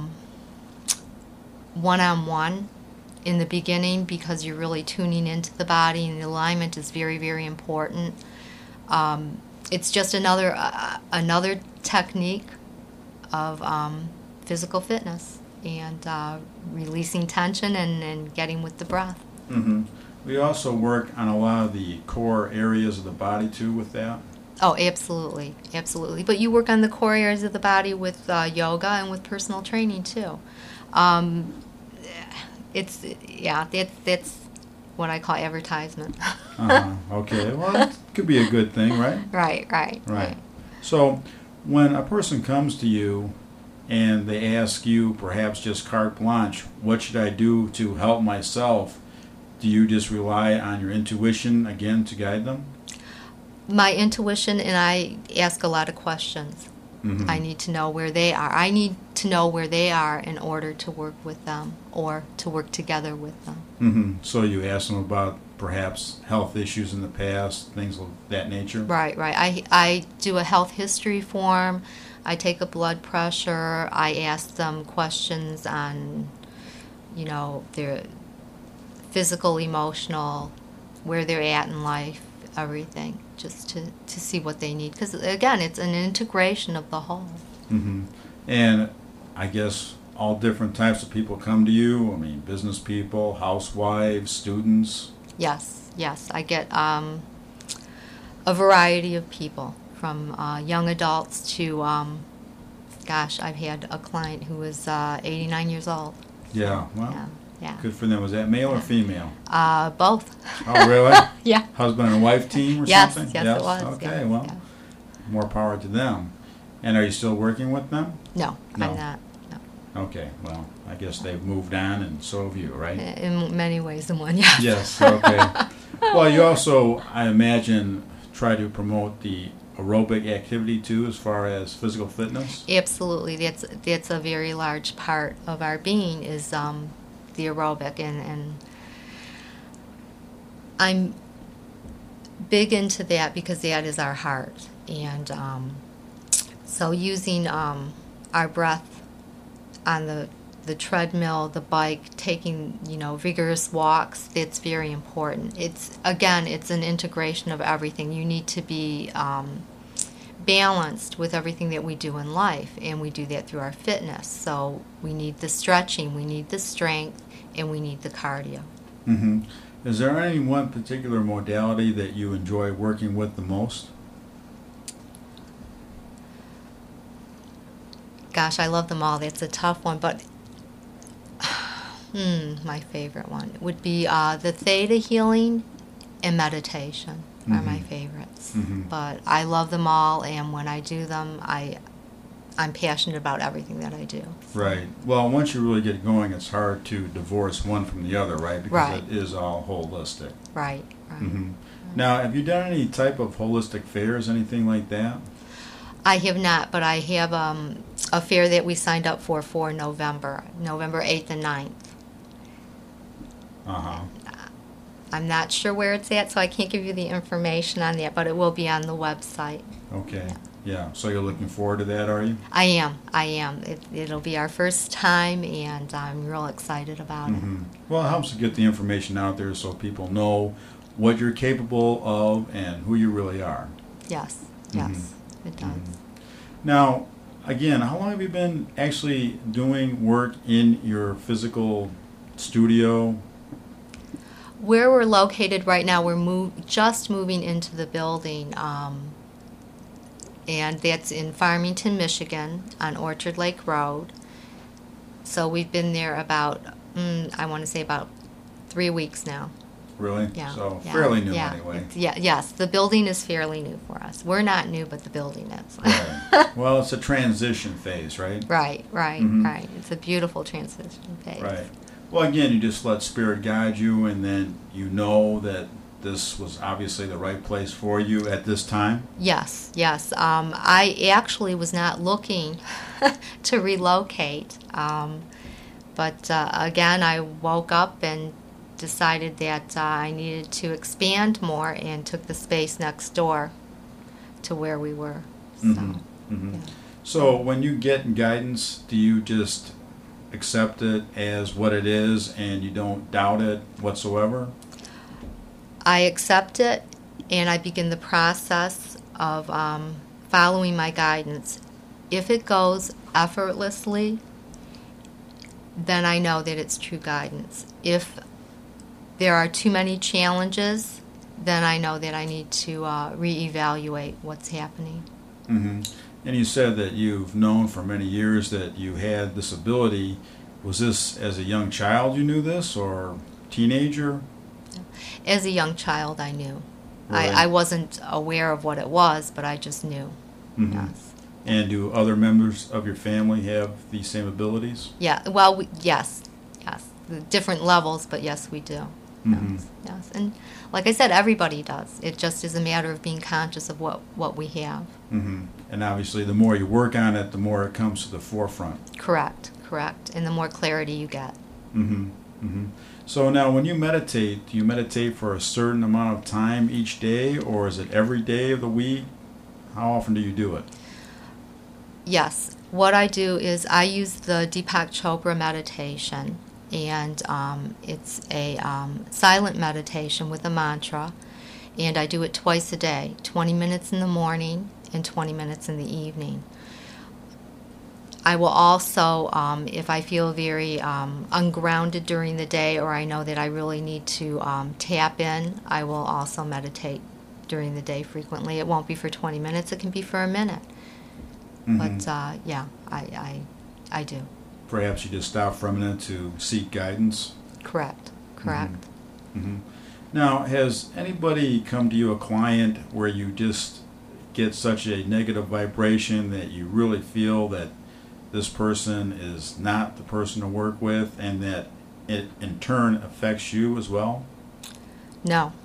[SPEAKER 4] one-on-one in the beginning because you're really tuning into the body, and the alignment is very, very important. It's just another technique of physical fitness and releasing tension and getting with the breath.
[SPEAKER 3] Mm-hmm. We also work on a lot of the core areas of the body, too, with that?
[SPEAKER 4] Oh, absolutely. But you work on the core areas of the body with yoga and with personal training, too. That's what I call advertisement.
[SPEAKER 3] Okay, well, that could be a good thing, right?
[SPEAKER 4] Right.
[SPEAKER 3] So, when a person comes to you and they ask you, perhaps just carte blanche, what should I do to help myself? Do you just rely on your intuition again to guide them?
[SPEAKER 4] My intuition, and I ask a lot of questions.
[SPEAKER 3] Mm-hmm.
[SPEAKER 4] I need to know where they are. I need to know where they are in order to work with them or to work together with them.
[SPEAKER 3] Mm-hmm. So you ask them about perhaps health issues in the past, things of that nature?
[SPEAKER 4] Right. I do a health history form. I take a blood pressure. I ask them questions on, their physical, emotional, where they're at in life, everything, just to see what they need. Because, again, it's an integration of the whole.
[SPEAKER 3] Mm-hmm. And I guess all different types of people come to you. I mean, business people, housewives, students.
[SPEAKER 4] Yes. I get a variety of people, from young adults to, I've had a client who was 89 years old.
[SPEAKER 3] Yeah, well,
[SPEAKER 4] Yeah.
[SPEAKER 3] good for them. Was that male or female?
[SPEAKER 4] Both.
[SPEAKER 3] Oh, really?
[SPEAKER 4] Yeah.
[SPEAKER 3] Husband and wife team or
[SPEAKER 4] Yes,
[SPEAKER 3] something?
[SPEAKER 4] yes, it was.
[SPEAKER 3] Okay,
[SPEAKER 4] yeah,
[SPEAKER 3] well,
[SPEAKER 4] yeah.
[SPEAKER 3] more power to them. And are you still working with them?
[SPEAKER 4] No,
[SPEAKER 3] No.
[SPEAKER 4] I'm not. No.
[SPEAKER 3] Okay, well, I guess they've moved on, and so have you, right?
[SPEAKER 4] In many ways than one, yes.
[SPEAKER 3] Yes, okay. Well, you also, I imagine, try to promote the aerobic activity too, as far as physical fitness?
[SPEAKER 4] Absolutely. That's a very large part of our being is the aerobic, and I'm big into that because that is our heart. And so using our breath on the treadmill, the bike, taking vigorous walks, that's very important. It's an integration of everything. You need to be balanced with everything that we do in life, and we do that through our fitness. So we need the stretching, we need the strength, and we need the cardio.
[SPEAKER 3] Mm-hmm. Is there any one particular modality that you enjoy working with the most?
[SPEAKER 4] Gosh, I love them all. That's a tough one, but my favorite one would be the theta healing and meditation are my favorites.
[SPEAKER 3] Mm-hmm.
[SPEAKER 4] But I love them all, and when I do them, I'm passionate about everything that I do.
[SPEAKER 3] Right. Well, once you really get going, it's hard to divorce one from the other, right? Because
[SPEAKER 4] Right.
[SPEAKER 3] it is all holistic.
[SPEAKER 4] Right.
[SPEAKER 3] Mm-hmm. Now, have you done any type of holistic fairs, anything like that?
[SPEAKER 4] I have not, but I have a fair that we signed up for November 8th and 9th.
[SPEAKER 3] Uh-huh.
[SPEAKER 4] I'm not sure where it's at, so I can't give you the information on that, but it will be on the website.
[SPEAKER 3] Okay. Yeah. So you're looking forward to that, are you?
[SPEAKER 4] I am. It'll be our first time, and I'm real excited about it.
[SPEAKER 3] Well, it helps to get the information out there so people know what you're capable of and who you really are.
[SPEAKER 4] Yes, it does.
[SPEAKER 3] Now, again, how long have you been actually doing work in your physical studio?
[SPEAKER 4] Where we're located right now, we're just moving into the building, and that's in Farmington, Michigan, on Orchard Lake Road. So we've been there about, I want to say about 3 weeks now.
[SPEAKER 3] Really?
[SPEAKER 4] Yeah.
[SPEAKER 3] So
[SPEAKER 4] yeah,
[SPEAKER 3] fairly new
[SPEAKER 4] yeah,
[SPEAKER 3] anyway.
[SPEAKER 4] Yes, the building is fairly new for us. We're not new, but the building is.
[SPEAKER 3] Right. Well, it's a transition phase, right?
[SPEAKER 4] Right.
[SPEAKER 3] Mhm.
[SPEAKER 4] It's a beautiful transition phase.
[SPEAKER 3] Right. Well, again, you just let Spirit guide you, and then you know that this was obviously the right place for you at this time.
[SPEAKER 4] Yes. I actually was not looking to relocate, but again, I woke up and decided that I needed to expand more and took the space next door to where we were. So, yeah.
[SPEAKER 3] So when you get guidance, do you just accept it as what it is and you don't doubt it whatsoever?
[SPEAKER 4] I accept it, and I begin the process of following my guidance. If it goes effortlessly, then I know that it's true guidance. If there are too many challenges, then I know that I need to reevaluate what's happening.
[SPEAKER 3] Mm-hmm. And you said that you've known for many years that you had this ability. Was this as a young child you knew this, or teenager?
[SPEAKER 4] As a young child, I knew.
[SPEAKER 3] Right.
[SPEAKER 4] I wasn't aware of what it was, but I just knew.
[SPEAKER 3] Mhm.
[SPEAKER 4] Yes.
[SPEAKER 3] And do other members of your family have these same abilities?
[SPEAKER 4] Yeah. Well, yes. The different levels, but yes, we do.
[SPEAKER 3] Mhm.
[SPEAKER 4] Yes. And like I said, everybody does. It just is a matter of being conscious of what we have.
[SPEAKER 3] Mhm. And obviously, the more you work on it, the more it comes to the forefront.
[SPEAKER 4] Correct. And the more clarity you get.
[SPEAKER 3] Mm-hmm. Mm-hmm. So now, when you meditate, do you meditate for a certain amount of time each day, or is it every day of the week? How often do you do it?
[SPEAKER 4] Yes. What I do is I use the Deepak Chopra meditation, and it's a silent meditation with a mantra, and I do it twice a day, 20 minutes in the morning and 20 minutes in the evening. I will also, if I feel very ungrounded during the day, or I know that I really need to tap in, I will also meditate during the day frequently. It won't be for 20 minutes, it can be for a minute.
[SPEAKER 3] Mhm.
[SPEAKER 4] But yeah, I do.
[SPEAKER 3] Perhaps you just stop for a minute to seek guidance.
[SPEAKER 4] Correct.
[SPEAKER 3] Mm-hmm. Now, has anybody come to you, a client, where you just get such a negative vibration that you really feel that this person is not the person to work with, and that it in turn affects you as well?
[SPEAKER 4] No.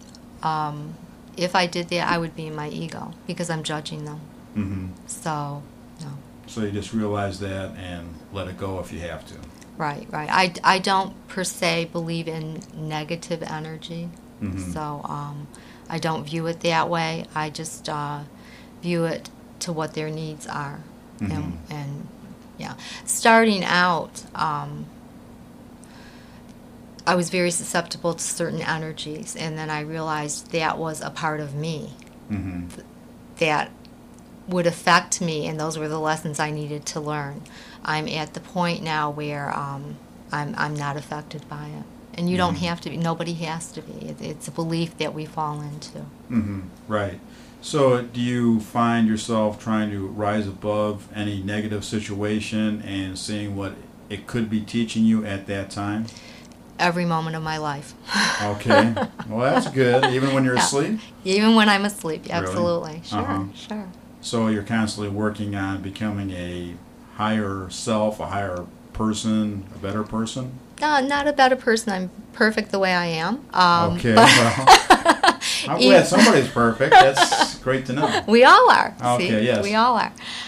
[SPEAKER 4] If I did that, I would be in my ego because I'm judging them.
[SPEAKER 3] Mm-hmm.
[SPEAKER 4] So, no.
[SPEAKER 3] So you just realize that and let it go if you have to.
[SPEAKER 4] Right. I don't per se believe in negative energy.
[SPEAKER 3] Mhm.
[SPEAKER 4] So I don't view it that way. I just view it to what their needs are.
[SPEAKER 3] Mhm.
[SPEAKER 4] And yeah. Starting out, I was very susceptible to certain energies, and then I realized that was a part of me
[SPEAKER 3] Mm-hmm.
[SPEAKER 4] that would affect me, and those were the lessons I needed to learn. I'm at the point now where I'm not affected by it, and you don't
[SPEAKER 3] Mhm.
[SPEAKER 4] have to be. Nobody has to be. It's a belief that we fall into.
[SPEAKER 3] Mm-hmm. Right. So do you find yourself trying to rise above any negative situation and seeing what it could be teaching you at that time?
[SPEAKER 4] Every moment of my life.
[SPEAKER 3] Okay. Well, that's good. Even when you're
[SPEAKER 4] Yeah.
[SPEAKER 3] asleep?
[SPEAKER 4] Even when I'm asleep,
[SPEAKER 3] Really?
[SPEAKER 4] absolutely. Sure,
[SPEAKER 3] Uh-huh.
[SPEAKER 4] sure.
[SPEAKER 3] So you're constantly working on becoming a higher self, a higher person, a better person?
[SPEAKER 4] Not a better person. I'm perfect the way I am.
[SPEAKER 3] Okay.
[SPEAKER 4] but-
[SPEAKER 3] Well, I'm glad somebody's perfect. That's great to know.
[SPEAKER 4] We all are.
[SPEAKER 3] Okay,
[SPEAKER 4] see?
[SPEAKER 3] yes.
[SPEAKER 4] We all are.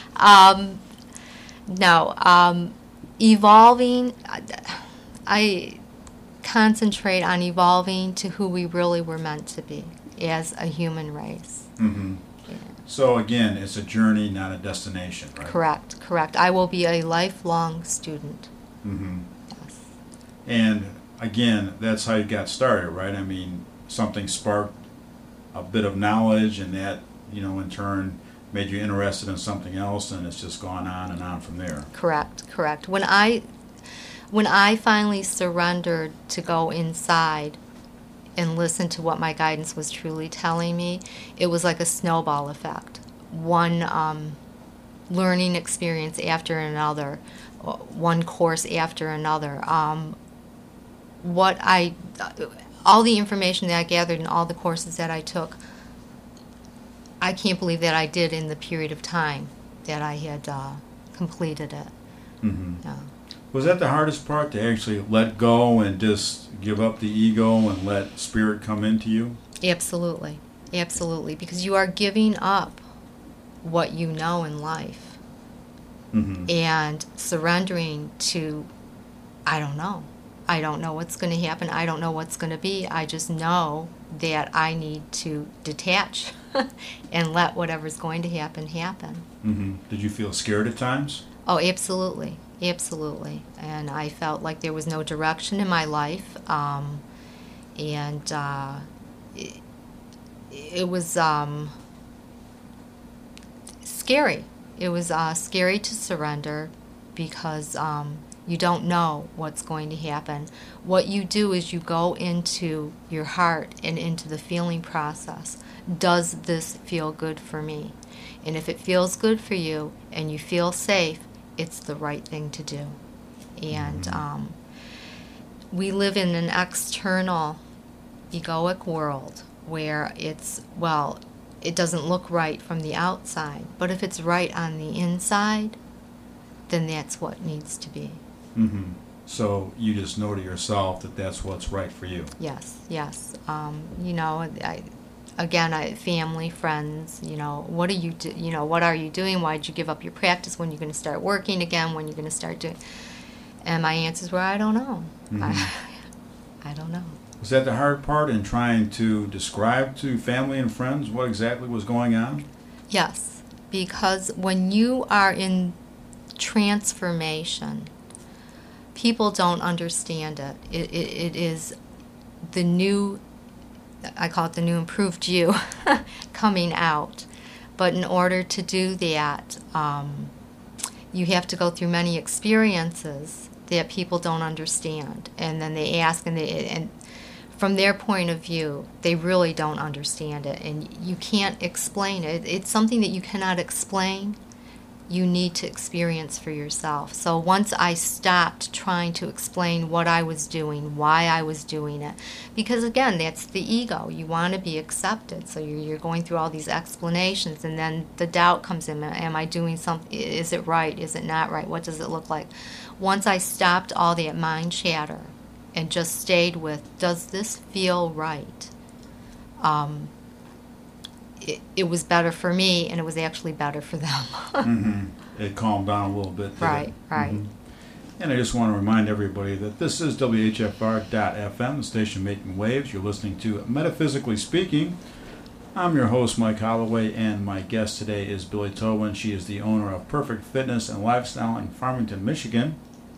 [SPEAKER 4] Evolving, I concentrate on evolving to who we really were meant to be as a human race.
[SPEAKER 3] Mm-hmm. So again, it's a journey, not a destination, right?
[SPEAKER 4] Correct. I will be a lifelong student.
[SPEAKER 3] Mm-hmm.
[SPEAKER 4] Yes.
[SPEAKER 3] And again, that's how you got started, right? I mean, something sparked a bit of knowledge, and that, in turn made you interested in something else, and it's just gone on and on from there.
[SPEAKER 4] Correct. When I finally surrendered to go inside and listen to what my guidance was truly telling me, it was like a snowball effect. One learning experience after another, one course after another. All the information that I gathered in all the courses that I took, I can't believe that I did in the period of time that I had completed it.
[SPEAKER 3] Mm-hmm.
[SPEAKER 4] Yeah.
[SPEAKER 3] Was that the hardest part, to actually let go and just give up the ego and let spirit come into you?
[SPEAKER 4] Absolutely, because you are giving up what you know in life
[SPEAKER 3] Mm-hmm.
[SPEAKER 4] and surrendering to, I don't know what's going to happen, I don't know what's going to be, I just know that I need to detach and let whatever's going to happen.
[SPEAKER 3] Mm-hmm. Did you feel scared at times?
[SPEAKER 4] Oh, absolutely, and I felt like there was no direction in my life, and it was scary. It was scary to surrender because you don't know what's going to happen. What you do is you go into your heart and into the feeling process. Does this feel good for me? And if it feels good for you and you feel safe, it's the right thing to do. And we live in an external, egoic world where it's, well, it doesn't look right from the outside, but if it's right on the inside, then that's what needs to be.
[SPEAKER 3] Mm-hmm. So you just know to yourself that that's what's right for you.
[SPEAKER 4] Yes, yes. Family, friends. What are you what are you doing? Why did you give up your practice? When you're going to start working again? When you're going to start doing? And my answers were, I don't know. I don't know.
[SPEAKER 3] Was that the hard part in trying to describe to family and friends what exactly was going on?
[SPEAKER 4] Yes, because when you are in transformation, people don't understand it. It is the new, I call it the new improved you coming out. But in order to do that, you have to go through many experiences that people don't understand. And then they ask, and from their point of view, they really don't understand it. And you can't explain it. It's something that you cannot explain. You need to experience for yourself. So once I stopped trying to explain what I was doing, why I was doing it, because again, that's the ego. You want to be accepted. So you're going through all these explanations, and then the doubt comes in. Am I doing something? Is it right? Is it not right? What does it look like? Once I stopped all that mind chatter and just stayed with, does this feel right? It was better for me, and it was actually better for them.
[SPEAKER 3] Mm-hmm. It calmed down a little bit.
[SPEAKER 4] Right.
[SPEAKER 3] Mm-hmm. And I just want to remind everybody that this is WHFR.FM, the station making waves. You're listening to Metaphysically Speaking. I'm your host, Mike Holloway, and my guest today is Billy Tobin. She is the owner of Perfect Fitness and Lifestyle in Farmington, Michigan.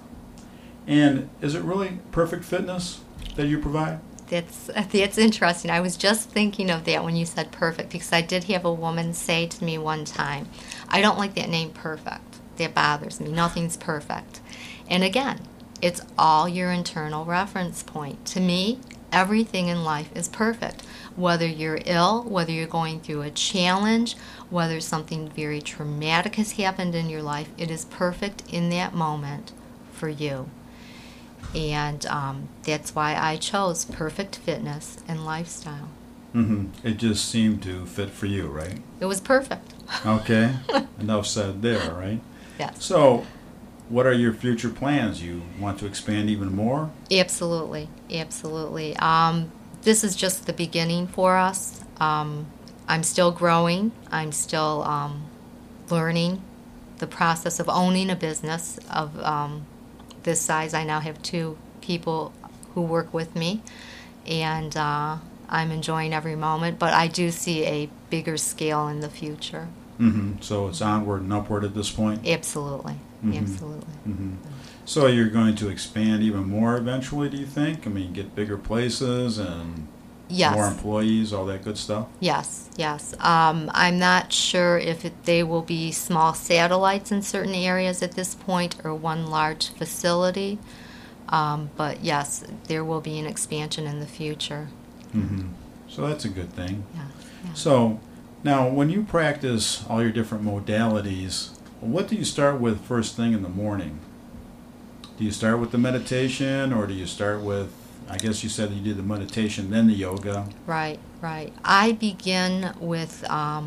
[SPEAKER 3] And is it really Perfect Fitness that you provide?
[SPEAKER 4] That's interesting. I was just thinking of that when you said perfect, because I did have a woman say to me one time, I don't like that name perfect. That bothers me. Nothing's perfect. And again, it's all your internal reference point. To me, everything in life is perfect. Whether you're ill, whether you're going through a challenge, whether something very traumatic has happened in your life, it is perfect in that moment for you. And that's why I chose Perfect Fitness and Lifestyle.
[SPEAKER 3] Mm-hmm. It just seemed to fit for you, right?
[SPEAKER 4] It was perfect.
[SPEAKER 3] Okay. Enough said there, right?
[SPEAKER 4] Yes.
[SPEAKER 3] So, what are your future plans? You want to expand even more?
[SPEAKER 4] Absolutely. Absolutely. This is just the beginning for us. I'm still growing. I'm still learning the process of owning a business of this size. I now have 2 people who work with me, and I'm enjoying every moment, but I do see a bigger scale in the future.
[SPEAKER 3] Mm-hmm. So it's onward and upward at this point?
[SPEAKER 4] Absolutely.
[SPEAKER 3] Mm-hmm.
[SPEAKER 4] Absolutely.
[SPEAKER 3] Mm-hmm. So you're going to expand even more eventually, do you think? I mean, get bigger places and
[SPEAKER 4] Yes.
[SPEAKER 3] more employees, all that good stuff?
[SPEAKER 4] Yes, yes. I'm not sure if they will be small satellites in certain areas at this point or one large facility. But yes, there will be an expansion in the future.
[SPEAKER 3] Mm-hmm. So that's a good thing.
[SPEAKER 4] Yeah, yeah.
[SPEAKER 3] So now, when you practice all your different modalities, what do you start with first thing in the morning? Do you start with the meditation, or do you start with, I guess you said you did the meditation, then the yoga?
[SPEAKER 4] Right, right. I begin with a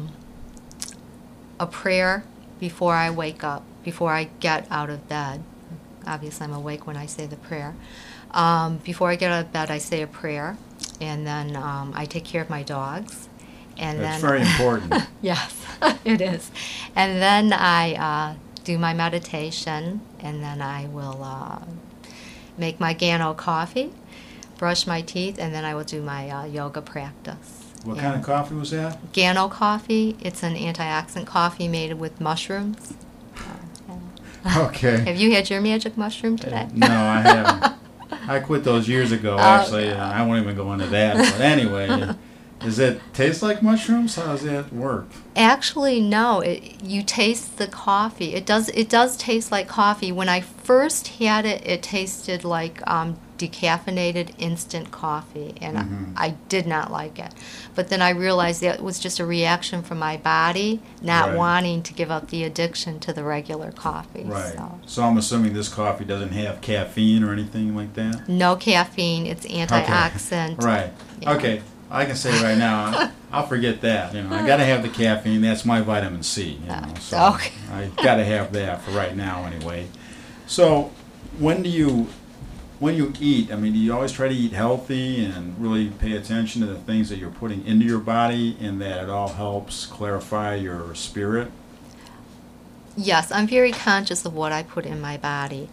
[SPEAKER 4] prayer before I wake up, before I get out of bed. Obviously, I'm awake when I say the prayer. Before I get out of bed, I say a prayer, and then I take care of my dogs. And
[SPEAKER 3] That's
[SPEAKER 4] then,
[SPEAKER 3] very important.
[SPEAKER 4] Yes, it is. And then I do my meditation, and then I will make my Gano coffee, brush my teeth, and then I will do my yoga practice.
[SPEAKER 3] What kind of coffee was that?
[SPEAKER 4] Gano coffee. It's an antioxidant coffee made with mushrooms.
[SPEAKER 3] Okay.
[SPEAKER 4] Have you had your magic mushroom today?
[SPEAKER 3] No, I haven't. I quit those years ago, actually. I won't even go into that. But anyway, does it taste like mushrooms? How does that work?
[SPEAKER 4] Actually, no. You taste the coffee. It does taste like coffee. When I first had it, it tasted like decaffeinated instant coffee, and
[SPEAKER 3] Mhm.
[SPEAKER 4] I did not like it. But then I realized that it was just a reaction from my body not
[SPEAKER 3] Right.
[SPEAKER 4] wanting to give up the addiction to the regular coffee.
[SPEAKER 3] Right.
[SPEAKER 4] So.
[SPEAKER 3] So I'm assuming this coffee doesn't have caffeine or anything like that?
[SPEAKER 4] No caffeine. It's antioxidant.
[SPEAKER 3] Right.
[SPEAKER 4] Yeah.
[SPEAKER 3] Okay. I can say right now, I'll forget that. You know, I got to have the caffeine. That's my vitamin C. You know, so
[SPEAKER 4] Okay.
[SPEAKER 3] I got to have that for right now, anyway. So, when you eat, I mean, do you always try to eat healthy and really pay attention to the things that you're putting into your body, and that it all helps clarify your spirit?
[SPEAKER 4] Yes, I'm very conscious of what I put in my body.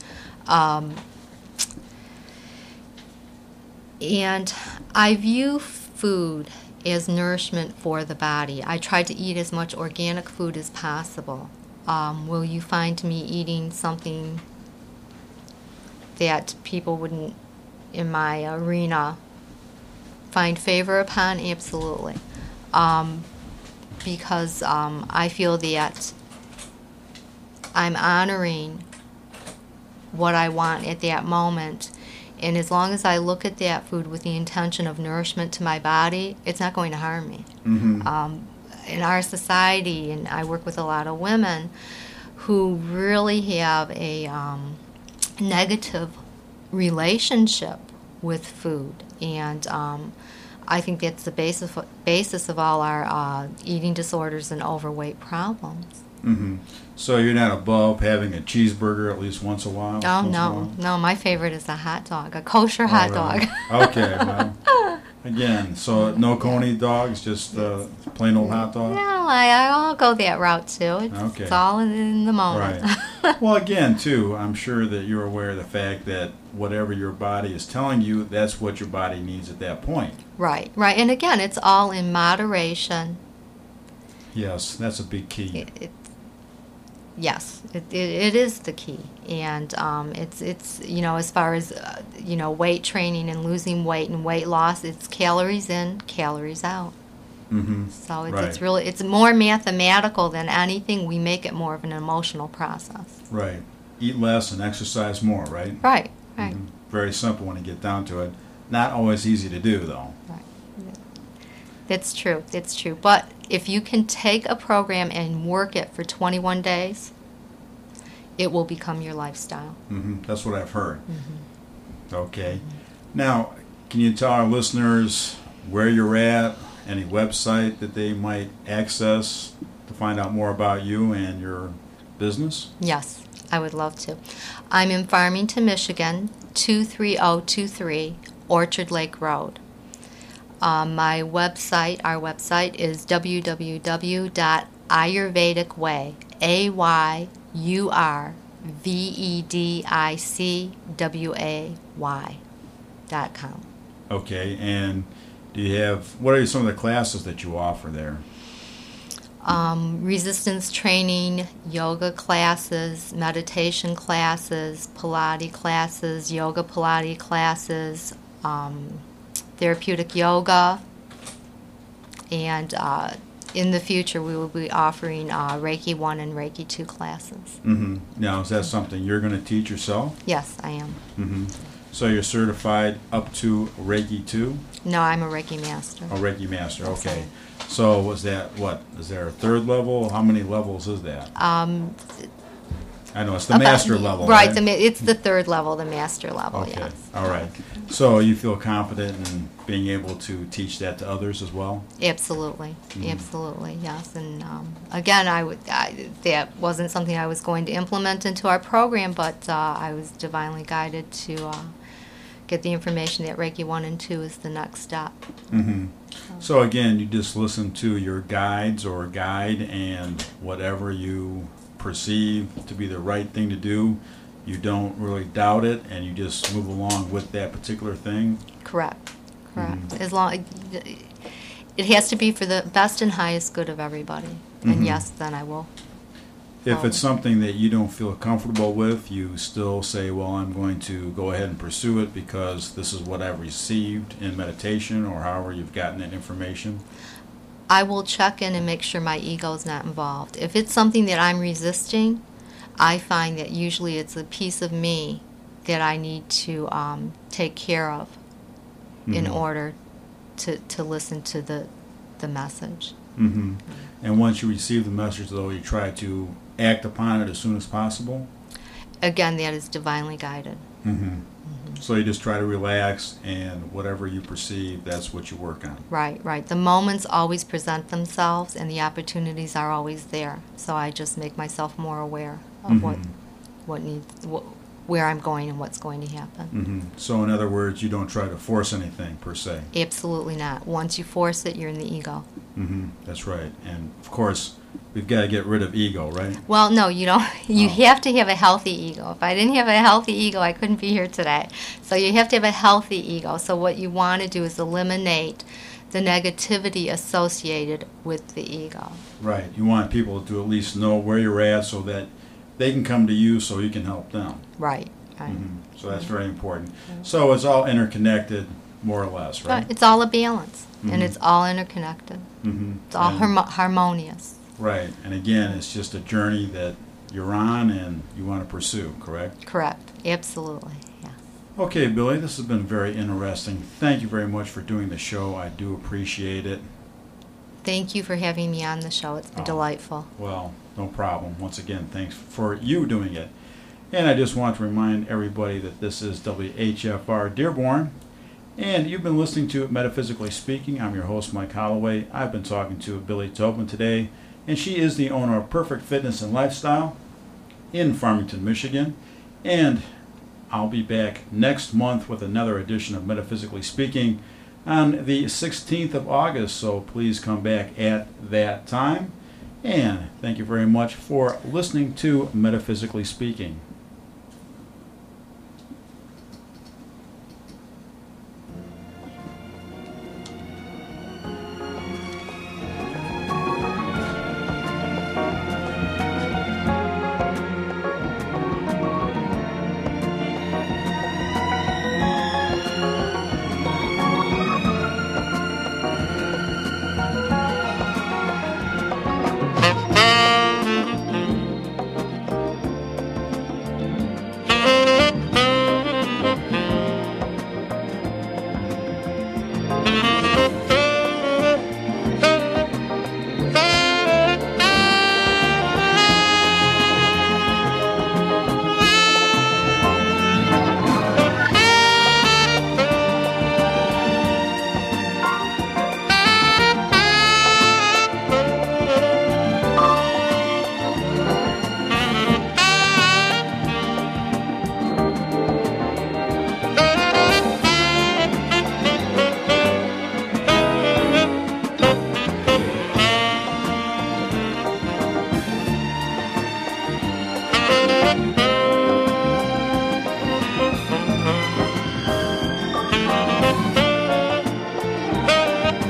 [SPEAKER 4] And I view food as nourishment for the body. I try to eat as much organic food as possible. Will you find me eating something that people wouldn't, in my arena, find favor upon? Absolutely. Because I feel that I'm honoring what I want at that moment. And as long as I look at that food with the intention of nourishment to my body, it's not going to harm me.
[SPEAKER 3] Mm-hmm.
[SPEAKER 4] In our society, and I work with a lot of women who really have a negative relationship with food. And I think that's the basis of all our eating disorders and overweight problems.
[SPEAKER 3] Mm-hmm. So you're not above having a cheeseburger at least once a while?
[SPEAKER 4] Oh,
[SPEAKER 3] once in a
[SPEAKER 4] no.
[SPEAKER 3] while?
[SPEAKER 4] No, my favorite is a hot dog, a kosher
[SPEAKER 3] Oh,
[SPEAKER 4] hot
[SPEAKER 3] really?
[SPEAKER 4] dog.
[SPEAKER 3] Okay, well, again, so no coney dogs, just plain old hot dog?
[SPEAKER 4] No, I'll go that route too.
[SPEAKER 3] Okay.
[SPEAKER 4] It's all in the moment.
[SPEAKER 3] Right. Well, again, too, I'm sure that you're aware of the fact that whatever your body is telling you, that's what your body needs at that point.
[SPEAKER 4] Right. And again, it's all in moderation.
[SPEAKER 3] Yes, that's a big key.
[SPEAKER 4] Yes, it is the key, and it's as far as weight training and losing weight and weight loss, it's calories in, calories out.
[SPEAKER 3] Mm-hmm.
[SPEAKER 4] So
[SPEAKER 3] Right.
[SPEAKER 4] it's more mathematical than anything. We make it more of an emotional process.
[SPEAKER 3] Right. Eat less and exercise more, right?
[SPEAKER 4] Right.
[SPEAKER 3] Mhm. Very simple when you get down to it. Not always easy to do, though.
[SPEAKER 4] Right. That's true. But if you can take a program and work it for 21 days, it will become your lifestyle.
[SPEAKER 3] Mm-hmm. That's what I've heard.
[SPEAKER 4] Mm-hmm.
[SPEAKER 3] Okay. Now, can you tell our listeners where you're at, any website that they might access to find out more about you and your business?
[SPEAKER 4] Yes, I would love to. I'm in Farmington, Michigan, 23023 Orchard Lake Road. Our website is www.ayurvedicway, AYURVEDICWAY.com.
[SPEAKER 3] Okay, and what are some of the classes that you offer there?
[SPEAKER 4] Resistance training, yoga classes, meditation classes, Pilates classes, yoga Pilates classes, therapeutic yoga, and in the future we will be offering Reiki 1 and Reiki 2 classes.
[SPEAKER 3] Mm-hmm. Now, is that something you're going to teach yourself?
[SPEAKER 4] Yes, I am.
[SPEAKER 3] Mm-hmm. So you're certified up to Reiki 2?
[SPEAKER 4] No, I'm a Reiki master.
[SPEAKER 3] Oh, Reiki Master,
[SPEAKER 4] Yes,
[SPEAKER 3] okay. So was that, is there a third level? How many levels is that? I know, it's the master level,
[SPEAKER 4] right?
[SPEAKER 3] right?
[SPEAKER 4] It's the third level, the master level,
[SPEAKER 3] Okay,
[SPEAKER 4] yes.
[SPEAKER 3] all right. So you feel confident in being able to teach that to others as well?
[SPEAKER 4] Absolutely,
[SPEAKER 3] Mhm.
[SPEAKER 4] absolutely, yes. And again, that wasn't something I was going to implement into our program, but I was divinely guided to get the information that Reiki 1 and 2 is the next step.
[SPEAKER 3] Mm-hmm. So again, you just listen to your guides or guide, and whatever you perceive to be the right thing to do, you don't really doubt it, and you just move along with that particular thing.
[SPEAKER 4] Correct.
[SPEAKER 3] Mhm.
[SPEAKER 4] As long it has to be for the best and highest good of everybody.
[SPEAKER 3] Mhm.
[SPEAKER 4] And yes, then I will.
[SPEAKER 3] If it's something that you don't feel comfortable with, you still say, well, I'm going to go ahead and pursue it because this is what I've received in meditation, or however you've gotten that information.
[SPEAKER 4] I will check in and make sure my ego is not involved. If it's something that I'm resisting, I find that usually it's a piece of me that I need to take care of in order to listen to the message.
[SPEAKER 3] Mm-hmm. And once you receive the message, though, you try to act upon it as soon as possible?
[SPEAKER 4] Again, that is divinely guided.
[SPEAKER 3] Mm-hmm. So you just try to relax, and whatever you perceive, that's what you work on.
[SPEAKER 4] Right, right. The moments always present themselves, and the opportunities are always there. So I just make myself more aware of where I'm going and what's going to happen.
[SPEAKER 3] Mm-hmm. So in other words, you don't try to force anything, per se?
[SPEAKER 4] Absolutely not. Once you force it, you're in the ego.
[SPEAKER 3] Mm-hmm. That's right. And, of course, we've got to get rid of ego, right?
[SPEAKER 4] Well, no, you don't. You have to have a healthy ego. If I didn't have a healthy ego, I couldn't be here today. So you have to have a healthy ego. So what you want to do is eliminate the negativity associated with the ego.
[SPEAKER 3] Right. You want people to at least know where you're at so that they can come to you so you can help them.
[SPEAKER 4] Right. Right.
[SPEAKER 3] Mm-hmm. So that's very important. So it's all interconnected, more or less, right?
[SPEAKER 4] It's all a balance, and it's all interconnected.
[SPEAKER 3] Mm-hmm.
[SPEAKER 4] It's all harmonious.
[SPEAKER 3] Right. And again, it's just a journey that you're on and you want to pursue, correct?
[SPEAKER 4] Correct. Absolutely. Yeah.
[SPEAKER 3] Okay, Billy, this has been very interesting. Thank you very much for doing the show. I do appreciate it.
[SPEAKER 4] Thank you for having me on the show. It's been delightful.
[SPEAKER 3] Well, no problem. Once again, thanks for you doing it. And I just want to remind everybody that this is WHFR Dearborn, and you've been listening to Metaphysically Speaking. I'm your host, Mike Holloway. I've been talking to Billy Tobin today, and she is the owner of Perfect Fitness and Lifestyle in Farmington, Michigan. And I'll be back next month with another edition of Metaphysically Speaking on the 16th of August, so please come back at that time. And thank you very much for listening to Metaphysically Speaking.